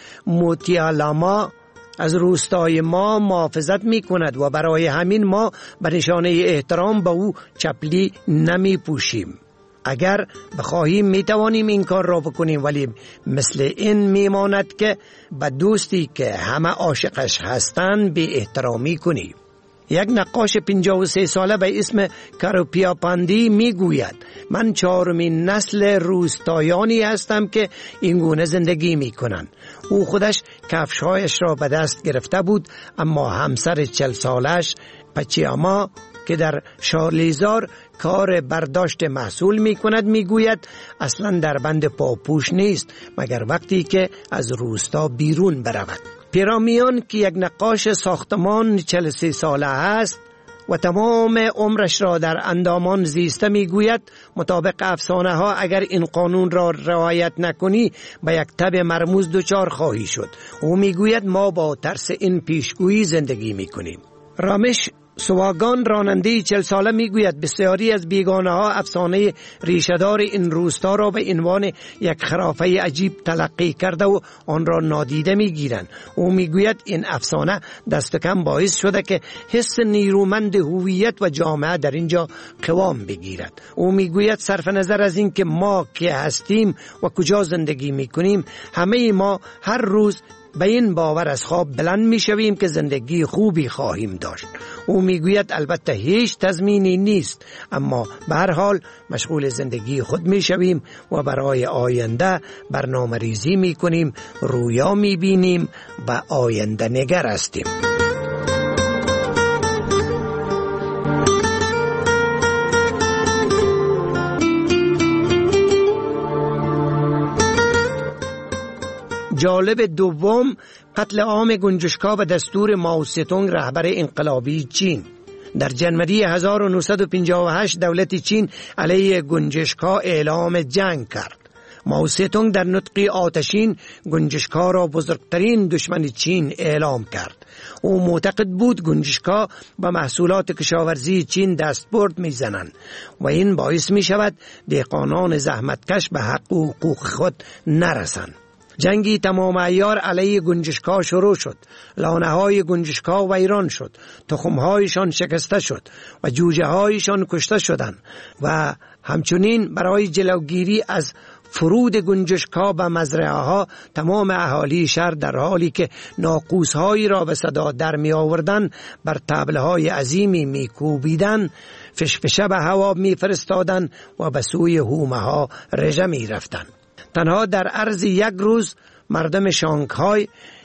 موتیالاما از روستای ما محافظت می‌کند و برای همین ما به نشانه احترام به او چپلی نمی‌پوشیم. اگر بخواهیم میتوانیم این کار را بکنیم، ولی مثل این میماند که به دوستی که همه عاشقش هستند بی احترامی کنیم. یک نقاش 53 ساله به اسم کاروپیا پاندی میگوید من 4مین نسل روستایانی هستم که این گونه زندگی میکنند. او خودش کفشهایش را به دست گرفته بود، اما همسر 40 سالش پچیاما که در شارلیزار کار برداشت محصول می کند می گوید اصلا در بند پاپوش نیست مگر وقتی که از روستا بیرون برود. پیرامیان که یک نقاش ساختمان 43 ساله است و تمام عمرش را در اندامان زیسته می گوید مطابق افسانه ها اگر این قانون را رعایت نکنی به یک تب مرموز دچار خواهی شد. او می گوید ما با ترس این پیشگویی زندگی می کنیم. رامش سواگان راننده 40 ساله می گوید بسیاری از بیگانه ها افسانه ریشه‌دار این روستا را به عنوان یک خرافه عجیب تلقی کرده و آن را نادیده می گیرند. او می گوید این افسانه دست کم باعث شده که حس نیرومند هویت و جامعه در اینجا قوام بگیرد. او می گوید صرف نظر از این که ما که هستیم و کجا زندگی می کنیم، همه ما هر روز به این باور از خواب بلند می شویم که زندگی خوبی خواهیم داشت. او می گوید البته هیچ تضمینی نیست، اما به هر حال مشغول زندگی خود می شویم و برای آینده برنامه ریزی می کنیم، رویا می بینیم و آینده نگر هستیم. جالب دوم، قتل عام گنجشکا به دستور مائو زedong رهبر انقلابی چین. در جنوری 1958 دولت چین علیه گنجشکا اعلام جنگ کرد. مائو زedong در نطقی آتشین گنجشکا را بزرگترین دشمن چین اعلام کرد. او معتقد بود گنجشکا به محصولات کشاورزی چین دستبرد میزنند و این باعث می شود دهقانان زحمتکش به حقوق خود نرسند. جنگی تمام عیار علیه گنجشکا شروع شد. لانه های گنجشکا ویران شد، تخم هایشان شکسته شد و جوجه هایشان کشته شدند و همچنین برای جلوگیری از فرود گنجشکا به مزرعه ها تمام اهالی شهر در حالی که ناقوس هایی را به صدا در می آوردن بر تبله های عظیمی می کوبیدن، فشفشه به هوا می فرستادن و به سوی هومه ها رژه می رفتن. تنها در عرض یک روز مردم شانگهای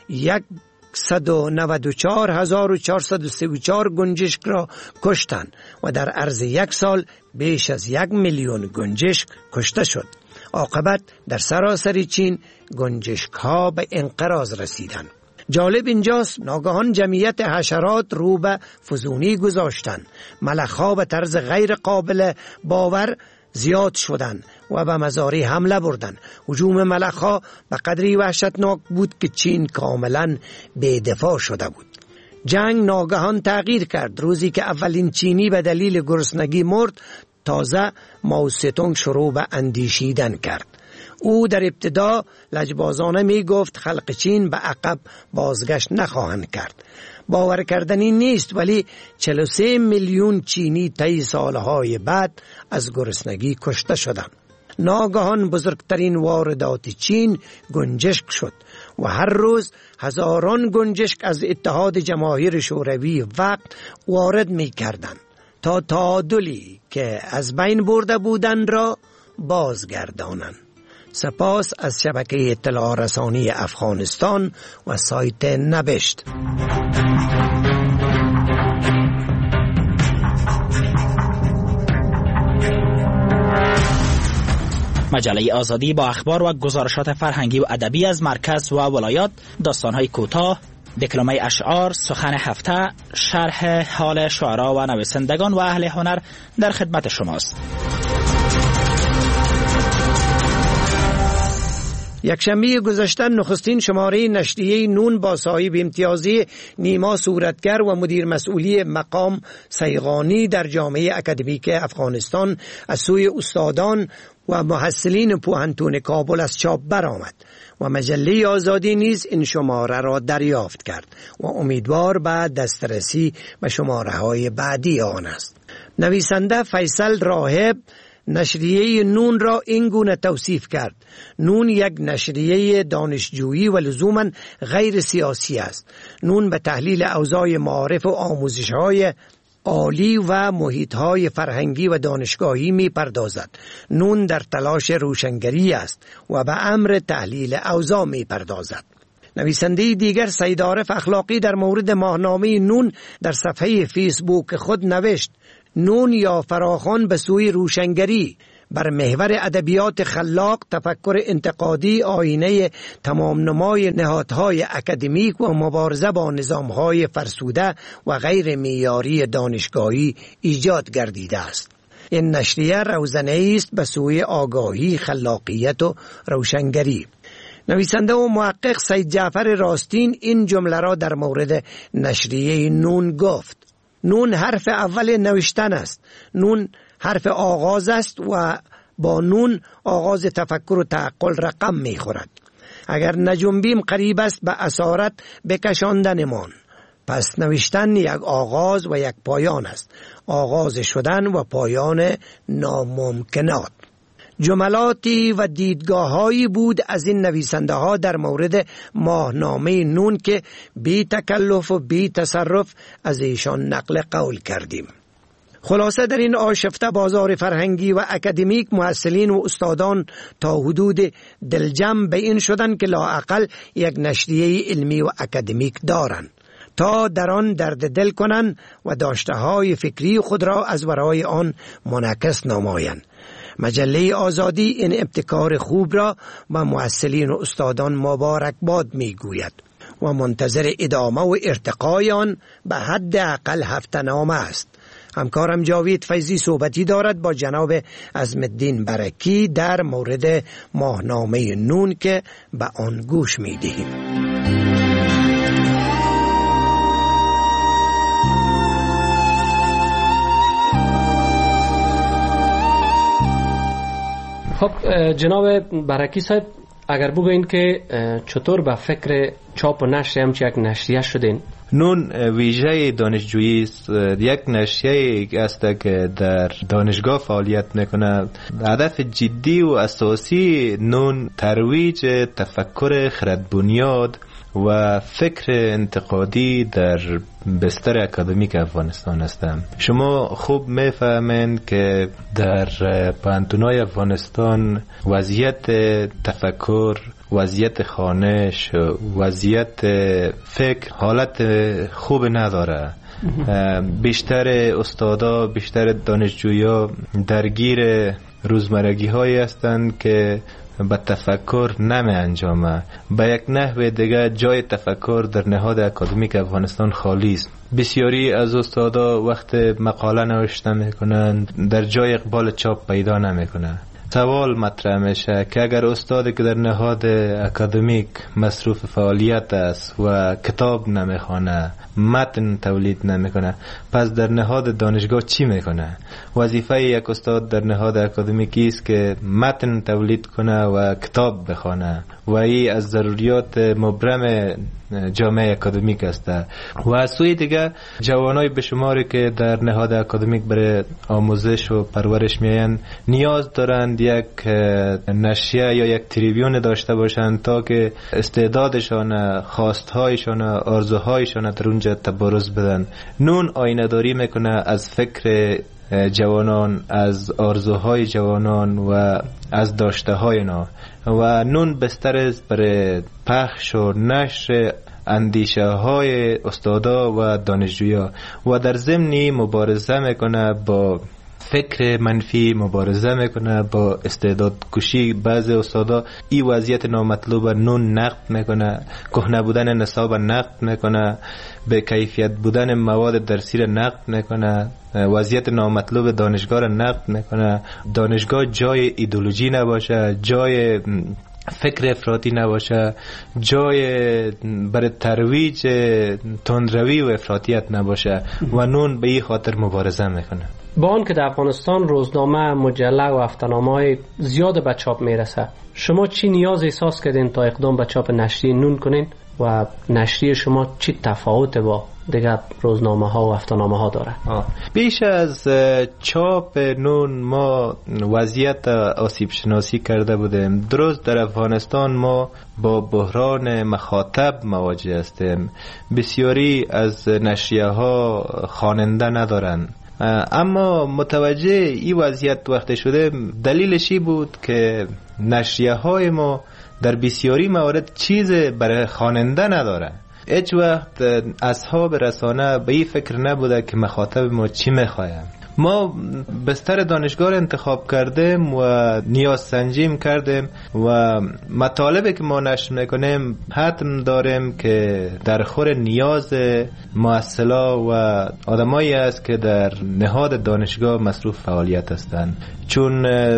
194,434 گنجشک را کشتند و در عرض یک سال بیش از 1 میلیون گنجشک کشته شد. عاقبت در سراسر چین گنجشک ها به انقراض رسیدند. جالب اینجاست ناگهان جمعیت حشرات رو به فزونی گذاشتند. ملخ‌ها به طرز غیر قابل باور زیاد شدند و به مزارع حمله بردند. هجوم ملخ‌ها به قدری وحشتناک بود که چین کاملا بی‌دفاع شده بود. جنگ ناگهان تغییر کرد. روزی که اولین چینی به دلیل گرسنگی مرد، تازه مائو زedong شروع به اندیشیدن کرد. او در ابتدا لجبازانه می گفت خلق چین به عقب بازگشت نخواهند کرد. باور کردنی نیست، ولی 43 میلیون چینی طی سالهای بعد از گرسنگی کشته شدند. ناگهان بزرگترین واردات چین گنجشک شد و هر روز هزاران گنجشک از اتحاد جماهیر شوروی وقت وارد می کردند تا تعادلی که از بین برده بودند را بازگردانند. سپاس از شبکه اطلاع رسانی افغانستان و سایت نبشت. مجله آزادی با اخبار و گزارشات فرهنگی و ادبی از مرکز و ولایات، داستان‌های کوتاه، دکلمه اشعار، سخن هفته، شرح حال شعرا و نویسندگان و اهل هنر در خدمت شماست. یکشنبه گذشته نخستین شماره نشریه نون با صاحب امتیازی نیما صورتگر و مدیر مسئولی مقام سیغانی در جامعه اکادمیک افغانستان از سوی استادان و محصلین پوهنتون کابل از چاپ برآمد و مجله آزادی نیز این شماره را دریافت کرد و امیدوار به دسترسی به شماره های بعدی آن است. نویسنده فیصل راهب نشریه نون را این گونه توصیف کرد: نون یک نشریه دانشجویی و لزوما غیر سیاسی است. نون به تحلیل اوضاع معارف و آموزش‌های عالی و محیط‌های فرهنگی و دانشگاهی می پردازد. نون در تلاش روشنگری است و به امر تحلیل اوضاع می پردازد. نویسنده دیگر سید عارف اخلاقی در مورد ماهنامه نون در صفحه فیسبوک خود نوشت: نون یا فراخوان به سوی روشنگری، بر محور ادبیات خلاق، تفکر انتقادی، آینه تمام نمای نهادهای اکادمیک و مبارزه با نظامهای فرسوده و غیر معیاری دانشگاهی ایجاد گردیده است. این نشریه روزنه است به سوی آگاهی، خلاقیت و روشنگری. نویسنده و محقق سید جعفر راستین این جمله را در مورد نشریه نون گفت: نون حرف اول نوشتن است. نون حرف آغاز است و با نون آغاز تفکر و تعقل رقم می خورد. اگر نجنبیم قریب است به اسارت بکشاندنمان. پس نوشتن یک آغاز و یک پایان است. آغاز شدن و پایان ناممکنات. جملاتی و دیدگاه‌هایی بود از این نویسنده ها در مورد ماهنامه نون که بی تکلف و بی تصرف از ایشان نقل قول کردیم. خلاصه در این آشفته بازار فرهنگی و اکادمیک محصلین و استادان تا حدود دلجم به این شدن که لااقل یک نشریه علمی و اکادمیک دارند تا در آن درد دل کنند و داشته های فکری خود را از ورای آن منعکس نمایند. مجله آزادی این ابتکار خوب را و محصلین و استادان مبارکباد می گوید و منتظر ادامه و ارتقای آن به حد اقل هفته‌نامه است. همکارم جاوید فیضی صحبتی دارد با جناب عظم‌الدین برکی در مورد ماهنامه نون که به آن گوش می دهیم. خب جناب برکی صاحب، اگر بگوین که چطور به فکر چاپ و نشر همچه یک نشریه شدین؟ نون ویژه دانشجویی است. یک نشریه است که در دانشگاه فعالیت میکنه. هدف جدی و اساسی نون ترویج تفکر خردبنیاد و فکر انتقادی در بستر اکادمیک افغانستان هستم. شما خوب میفهمین که در پانتونای افغانستان وضعیت تفکر، وضعیت خوانش، وضعیت فکر حالت خوب نداره. بیشتر استادا، بیشتر دانشجویا درگیر روزمرگی هایی هستند که به تفکر نمی انجامه. به یک نحو دیگه جای تفکر در نهاد اکادمیک افغانستان خالی است. بسیاری از استادا وقت مقاله نوشته میکنن در جای اقبال چاپ پیدا نمیکنه. سوال مطرح میشه که اگر استادی که در نهاد اکادمیک مصروف فعالیت است و کتاب نمیخونه، متن تولید نمیکنه، پس در نهاد دانشگاه چی میکنه؟ وظیفه یک استاد در نهاد اکادمیکی است که متن تولید کنه و کتاب بخونه و این از ضروریات مبرم جامعه اکادمیک است. و از سوی دیگه جوانای بشماری که در نهاد اکادمیک برای آموزش و پرورش میاین نیاز دارند یک نشریه یا یک تریبیون داشته باشند تا که استعدادشان، خواستهایشان، آرزوهایشان در اونجا تبارز بدن. نون آینه داری میکنه از فکر جوانان، از آرزوهای جوانان و از داشته های اینا و نون بستر است برای پخش و نشر اندیشه های استادا و دانشجویا و در ضمن مبارزه میکنه با فکر منفی، مبارزه میکنه با استعداد کشی بعضی استادا. این وضعیت نامطلوب نون نقد میکنه، کهنه بودن نصاب نقد میکنه، به کیفیت بودن مواد درسی را نقد میکنه، وضعیت نامطلوب دانشگاه را نقد میکنه. دانشگاه جای ایدئولوژی نباشه، جای فکر افراطی نباشه، جای برای ترویج تندروی و افراطیت نباشه و نون به این خاطر مبارزه میکنه. با آن که در افغانستان روزنامه، مجله و هفته‌نامه‌های زیاد به چاپ میرسه، شما چی نیاز احساس کردین تا اقدام به چاپ نشریه نون کنین و نشریه شما چی تفاوت با دیگر روزنامه ها و هفته‌نامه ها داره؟ بیش از چاپ نون ما وضعیت آسیب شناسی کرده بودیم. درست در افغانستان ما با بحران مخاطب مواجه هستیم. بسیاری از نشریه ها خواننده ندارن، اما متوجه این وضعیت وقت شده دلیلش این بود که نشریه های ما در بسیاری موارد چیز برای خواننده نداره. هیچ وقت اصحاب رسانه به این فکر نبوده که مخاطب ما چی میخوایم. ما بستر دانشگاه رو انتخاب کردیم و نیاز سنجیم کردیم و مطالبی که ما نشر میکنیم حتم داریم که در خور نیاز محصلا و آدمایی است که در نهاد دانشگاه مصروف فعالیت هستند، چون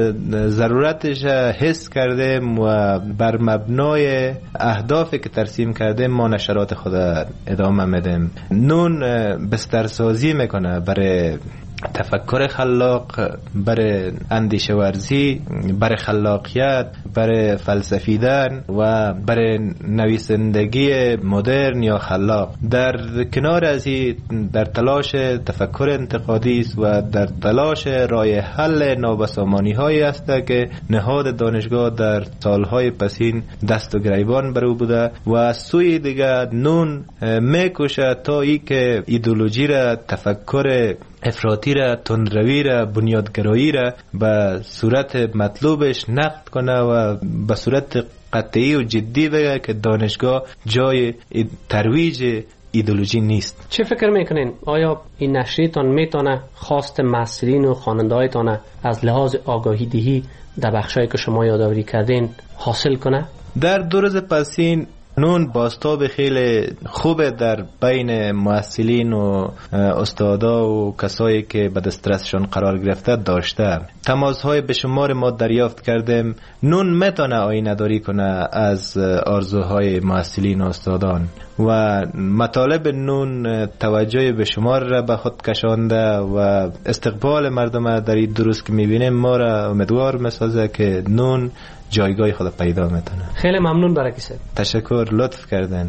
ضرورتش حس کردیم و بر مبنای اهدافی که ترسیم کردیم ما نشرات خود ادامه میدیم. نون بسترسازی میکنه برای تفکر خلاق، برای اندیشه ورزی، برای خلاقیت، برای فلسفیدن و برای نویسندگی مدرن یا خلاق. در کنار از این در تلاش تفکر انتقادی است و در تلاش راه حل نابسامانی هایی است که نهاد دانشگاه در سالهای پسین دست و گریبان بر او بوده و از سوی دیگر نون میکوشه تا ای که ایدئولوژی را، تفکر افراطی را، تندروی را، بنیادگرایی را به صورت مطلوبش نقد کنه و به صورت قطعی و جدی بگه که دانشگاه جای ترویج ایدئولوژی نیست. چه فکر میکنین؟ آیا این نشریتان میتونه خواست محصلین و خواننده‌هایتان از لحاظ آگاهی دهی در بخشایی که شما یادآوری کردین حاصل کنه؟ در 2 روز پسین نون باستاب خیلی خوبه در بین محصلین و استادا و کسایی که به دسترسشون قرار گرفته داشته. تماس‌های به شمار ما دریافت کردیم. نون میتونه آینه داری کنه از آرزوهای محصلین و استادان و مطالب نون توجه به شمار را به خود کشانده و استقبال مردم در این دروس که میبینیم ما را امیدوار میسازه که نون جایگاه خود پیدا میتونه. خیلی ممنون برای صاحب. تشکر، لطف کردن.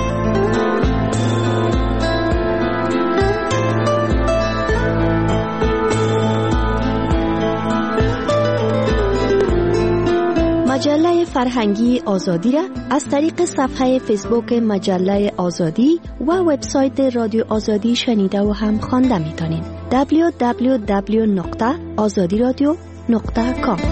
مجله فرهنگی آزادی را از طریق صفحه فیسبوک مجله آزادی و وبسایت رادیو آزادی شنیده و هم خوانده میتونید. www.azadiradio.com.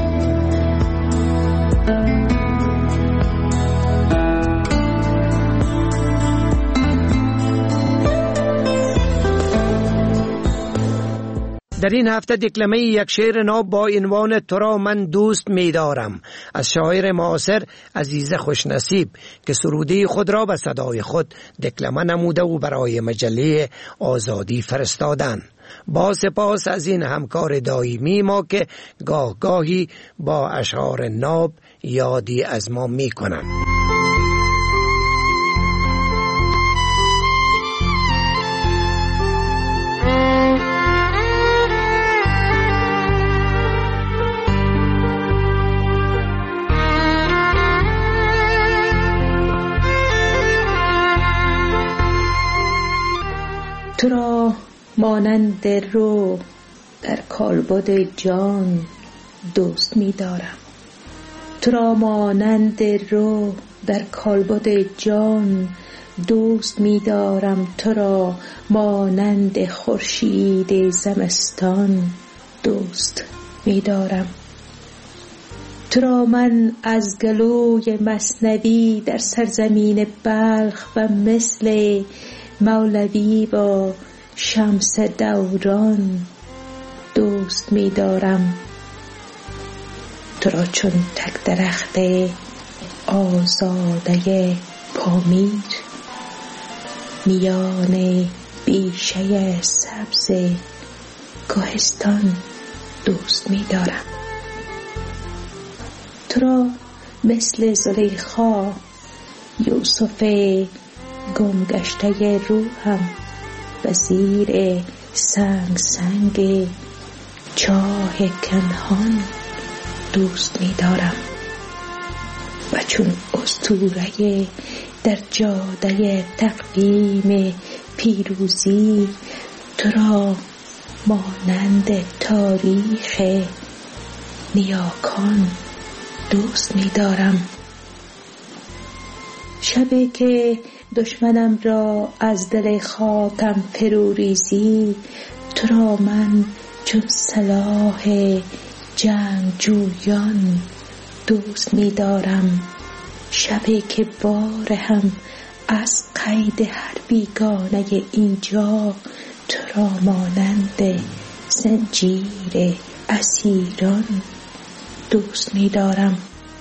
در این هفته دکلمه یک شعر نو با عنوان تو را من دوست می‌دارم از شاعر معاصر عزیز خوشنصیب که سروده خود را به صدای خود دکلمه نموده و برای مجله آزادی فرستادن. با سپاس از این همکار دائمی ما که گاه گاهی با اشعار ناب یادی از ما می‌کنند. تو را مانند رو در کالبد جان دوست می دارم. تو را مانند رو در کالبد جان دوست می دارم. تو را مانند خورشید زمستان دوست می دارم. تو را من از گلوی مثنوی در سرزمین بلخ و مثل مولوی با شمس دوران دوست می دارم. تو را چون تک درخت آزاده پامیر میان بیشه سبز کوهستان دوست می دارم. تو را مثل زلیخا یوسف گمگشته روحم و زیر سنگ چاه کنهان دوست می دارم. و چون اسطوره در جاده تقویم پیروزی تو را مانند تاریخ نیاکان دوست می دارم. شبی که دشمنم را از دل خاکم فرو ریزی تو را من چون سلاح جنگجویان دوست می دارم. شبی که بار هم از قید هر بیگانه اینجا تو را مانند زنجیر اسیران دوست می دارم.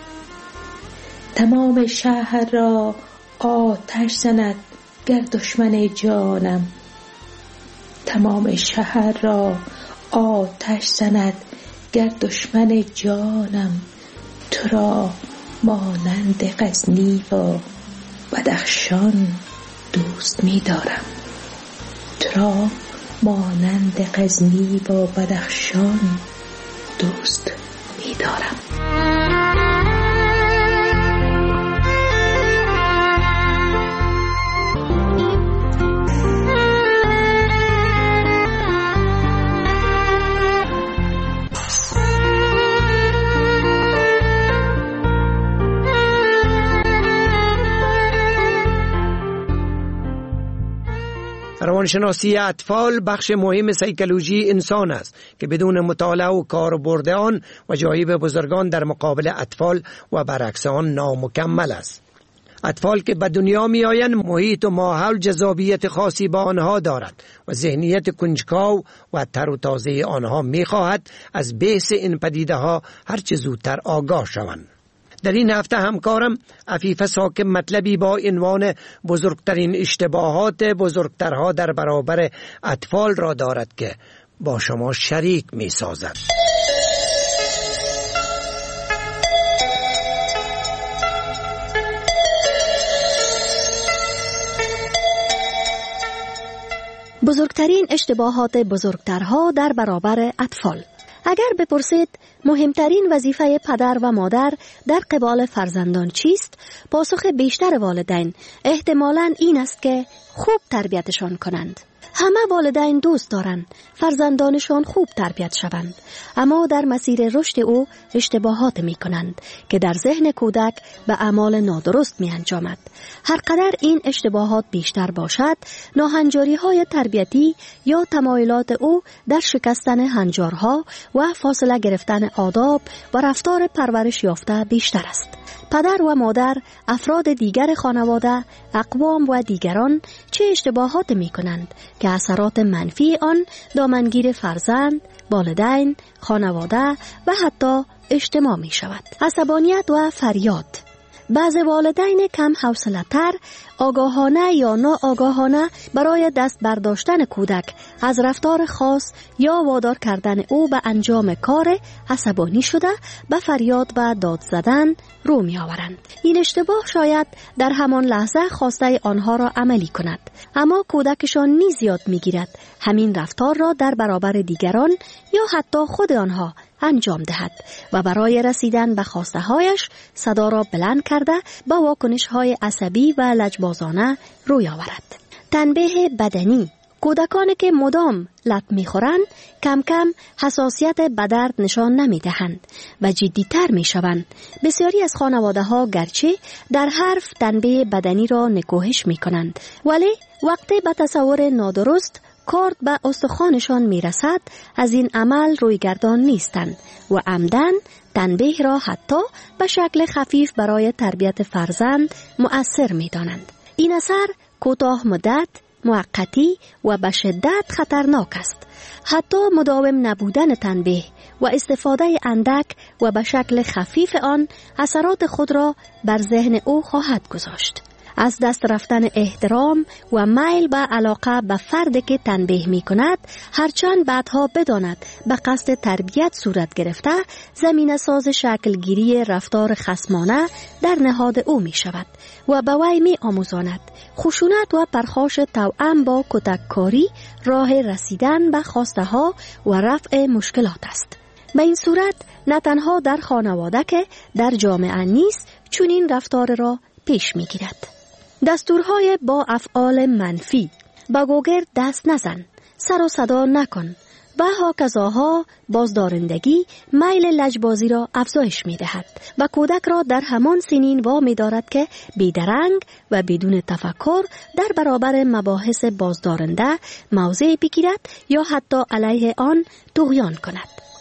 تمام شهر را آتش زند گر دشمن جانم، تمام شهر را آتش زند گر دشمن جانم. تو را مانند غزنی و بدخشان دوست می دارم، تو را مانند غزنی و بدخشان دوست می دارم. روانشناسی اطفال بخش مهم سیکولوژی انسان است که بدون مطالعه و کاربرد آن وجایب بزرگان در مقابل اطفال و برعکس آن نامکمل است. اطفال که به دنیا می آیند محیط و ماحول جذابیت خاصی با آنها دارد و ذهنیت کنجکاو و تر و تازه آنها می خواهد از بیس این پدیده ها هرچه زودتر آگاه شوند. در این هفته همکارم عفیفه ساکن مطلبی با عنوان بزرگترین اشتباهات بزرگترها در برابر اطفال را دارد که با شما شریک می سازد. بزرگترین اشتباهات بزرگترها در برابر اطفال. اگر بپرسید مهمترین وظیفه پدر و مادر در قبال فرزندان چیست؟ پاسخ بیشتر والدین احتمالاً این است که خوب تربیتشان کنند. همه والدین دوست دارند فرزندانشان خوب تربیت شوند، اما در مسیر رشد او اشتباهات می کنند که در ذهن کودک به اعمال نادرست می انجامد. هر قدر این اشتباهات بیشتر باشد، ناهنجاری های تربیتی یا تمایلات او در شکستن هنجارها و فاصله گرفتن آداب و رفتار پرورش یافته بیشتر است. پدر و مادر، افراد دیگر خانواده، اقوام و دیگران چه اشتباهات می کنند که اثرات منفی آن دامنگیر فرزند، والدین، خانواده و حتی اجتماع می شود. عصبانیت و فریاد. بعض والدین کم حوصله‌تر آگاهانه یا ناآگاهانه برای دست برداشتن کودک از رفتار خاص یا وادار کردن او به انجام کار عصبانی شده به فریاد و داد زدن رو می آورند. این اشتباه شاید در همان لحظه خواسته آنها را عملی کند، اما کودکشان نیز یاد می گیرد همین رفتار را در برابر دیگران یا حتی خود آنها انجام دهد و برای رسیدن به خواسته هایش صدا را بلند کرده به واکنش های عصبی و لجبازانه روی آورد. تنبیه بدنی. کودکانی که مدام لط می‌خورند کم کم حساسیت به درد نشان نمی‌دهند و جدی‌تر می‌شوند. بسیاری از خانواده‌ها گرچه در حرف تنبیه بدنی را نکوهش می‌کنند، ولی وقتی به تصور نادرست کارد به استخوانشان میرسد از این عمل رویگردان نیستند و عمدن تنبیه را حتی به شکل خفیف برای تربیت فرزند مؤثر می‌دانند. این اثر کوتاه مدت، موقتی و به شدت خطرناک است. حتی مداوم نبودن تنبیه و استفاده اندک و به شکل خفیف آن اثرات خود را بر ذهن او خواهد گذاشت. از دست رفتن احترام و میل به علاقه به فردی که تنبیه می کند، هرچند بعدها بداند به قصد تربیت صورت گرفته، زمینه ساز شکلگیری رفتار خصمانه در نهاد او می شود و به وی می آموزاند خشونت و پرخاش توأم با کتککاری راه رسیدن به خواسته ها و رفع مشکلات است. به این صورت نه تنها در خانواده که در جامعه نیز چنین رفتار را پیش می گیرد. دستورهای با افعال منفی: با گوگرد دست نزن، سر و صدا نکن و هاکذاها بازدارندگی میل لجبازی را افزایش می دهد و کودک را در همان سنین وامی دارد که بیدرنگ و بدون تفکر در برابر مباحث بازدارنده موضع بگیرد یا حتی علیه آن طغیان کند.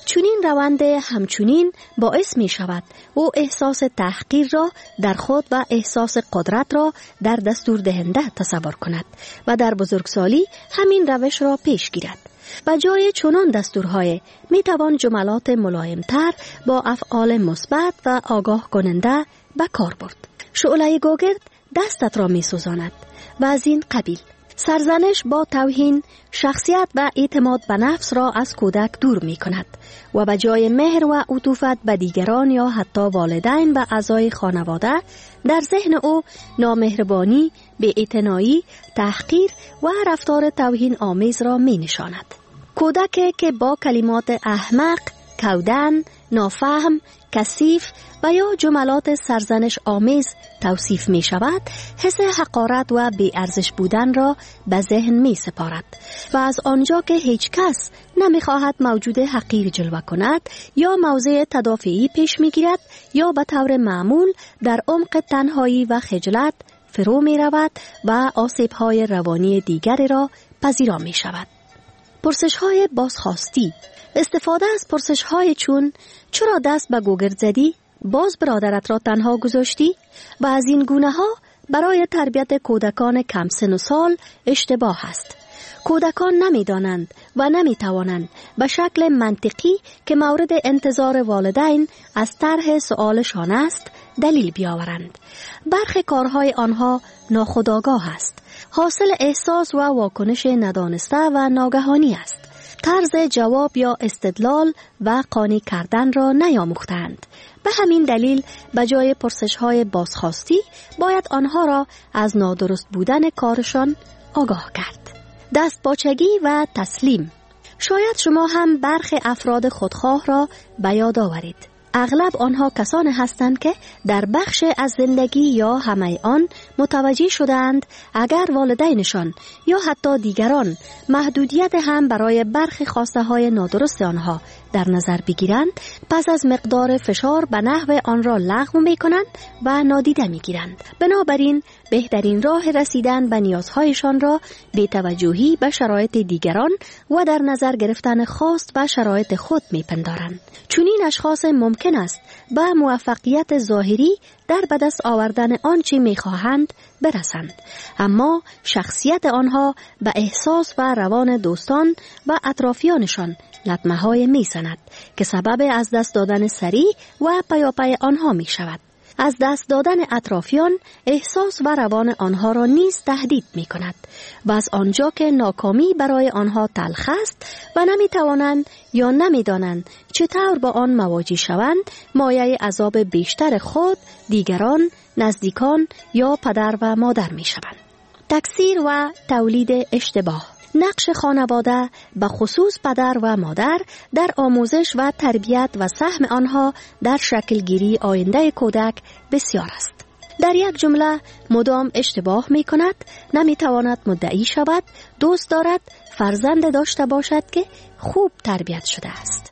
چنین روند همچنین باعث می شود او احساس تحقیر را در خود و احساس قدرت را در دستور دهنده تصور کند و در بزرگسالی همین روش را پیش گیرد. به جای چنان دستورهای می توان جملات ملایمتر با افعال مثبت و آگاه کننده به کار برد. شعله گوگرد دستت را می سوزاند و از این قبیل. سرزنش با توهین شخصیت و اعتماد به نفس را از کودک دور می کند و به جای مهر و عطوفت به دیگران یا حتی والدین و اعضای خانواده در ذهن او نامهربانی، بی‌اعتنایی، تحقیر و رفتار توهین آمیز را می نشاند. کودکی که با کلمات احمق، کودن، نافهم، کثیف و یا جملات سرزنش آمیز توصیف می شود، حس حقارت و بی ارزش بودن را به ذهن می سپارد و از آنجا که هیچ کس نمی خواهد موجود حقیر جلوه کند یا موضع تدافعی پیش می گیرد یا به طور معمول در عمق تنهایی و خجلت فرو می رود و آسیب‌های روانی دیگری را پذیرا می شود. پرسش‌های بازخواستی. استفاده از پرسش‌های چون چرا دست به گوگرد زدی؟ باز برادرت را تنها گذاشتی؟ و از این گونه ها برای تربیت کودکان کم سن و سال اشتباه است. کودکان نمی دانند و نمی توانند به شکل منطقی که مورد انتظار والدین از طرح سؤالشان است دلیل بیاورند. برخی کارهای آنها ناخودآگاه است. حاصل احساس و واکنش ندانسته و ناگهانی است. طرز جواب یا استدلال و قانع کردن را نیاموختند. به همین دلیل به جای پرسش‌های بازخواستی باید آنها را از نادرست بودن کارشان آگاه کرد. دستپاچگی و تسلیم. شاید شما هم برخی افراد خودخواه را به یاد آورید. اغلب آنها کسانی هستند که در بخش از زندگی یا همه آن متوجه شدند اگر والدینشان یا حتی دیگران محدودیت هم برای برخی خواسته های نادرست آنها در نظر بگیرند، پس از مقدار فشار به نحو آن را لغو می کنند و نادیده می گیرند. بنابراین بهترین راه رسیدن به نیازهایشان را بی توجهی به شرایط دیگران و در نظر گرفتن خواست و شرایط خود می پندارند. چنین اشخاص ممکن است به موفقیت ظاهری در به دست آوردن آنچه می خواهند برسند، اما شخصیت آنها به احساس و روان دوستان و اطرافیانشان لطمه های می زند که سبب از دست دادن سریع و پیاپی آنها می شود. از دست دادن اطرافیان احساس و روان آنها را نیز تهدید می کند و از آنجا که ناکامی برای آنها تلخ است و نمی توانند یا نمی دانند چطور با آن مواجه شوند، مایه عذاب بیشتر خود، دیگران، نزدیکان یا پدر و مادر می شوند. تکثیر و تولید اشتباه. نقش خانواده به خصوص پدر و مادر در آموزش و تربیت و سهم آنها در شکلگیری آینده کودک بسیار است. در یک جمله مدام اشتباه می کند، نمی تواند مدعی شود، دوست دارد فرزند داشته باشد که خوب تربیت شده است.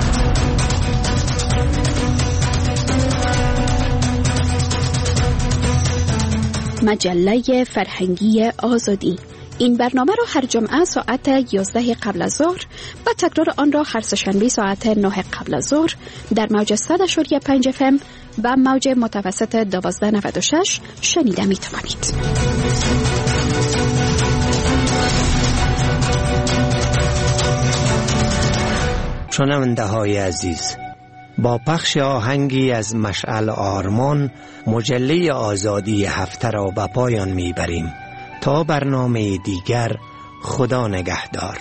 مجله فرهنگی آزادی. این برنامه را هر جمعه ساعت 11 قبل از ظهر و تکرار آن را هر سه‌شنبه ساعت 9 قبل از ظهر در موج 100.5 FM و موج متوسط 1296 شنیده می توانید. شنونده های عزیز، با پخش آهنگی از مشعل آرمان مجله آزادی هفته را به پایان می بریم. تا برنامه دیگر، خدا نگهدار.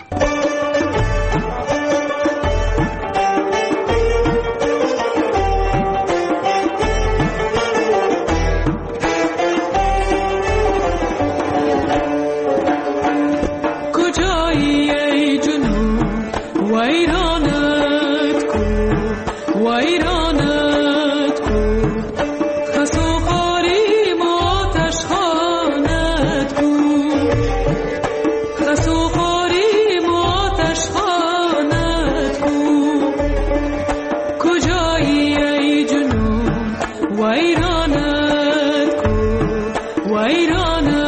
کجایی ای جنون ویرانت کو ویرانت کو خسو خاریم آتش خانت کو خسو خاریم آتش خانت کو کجایی ای جنون ویرانت کو ویرانت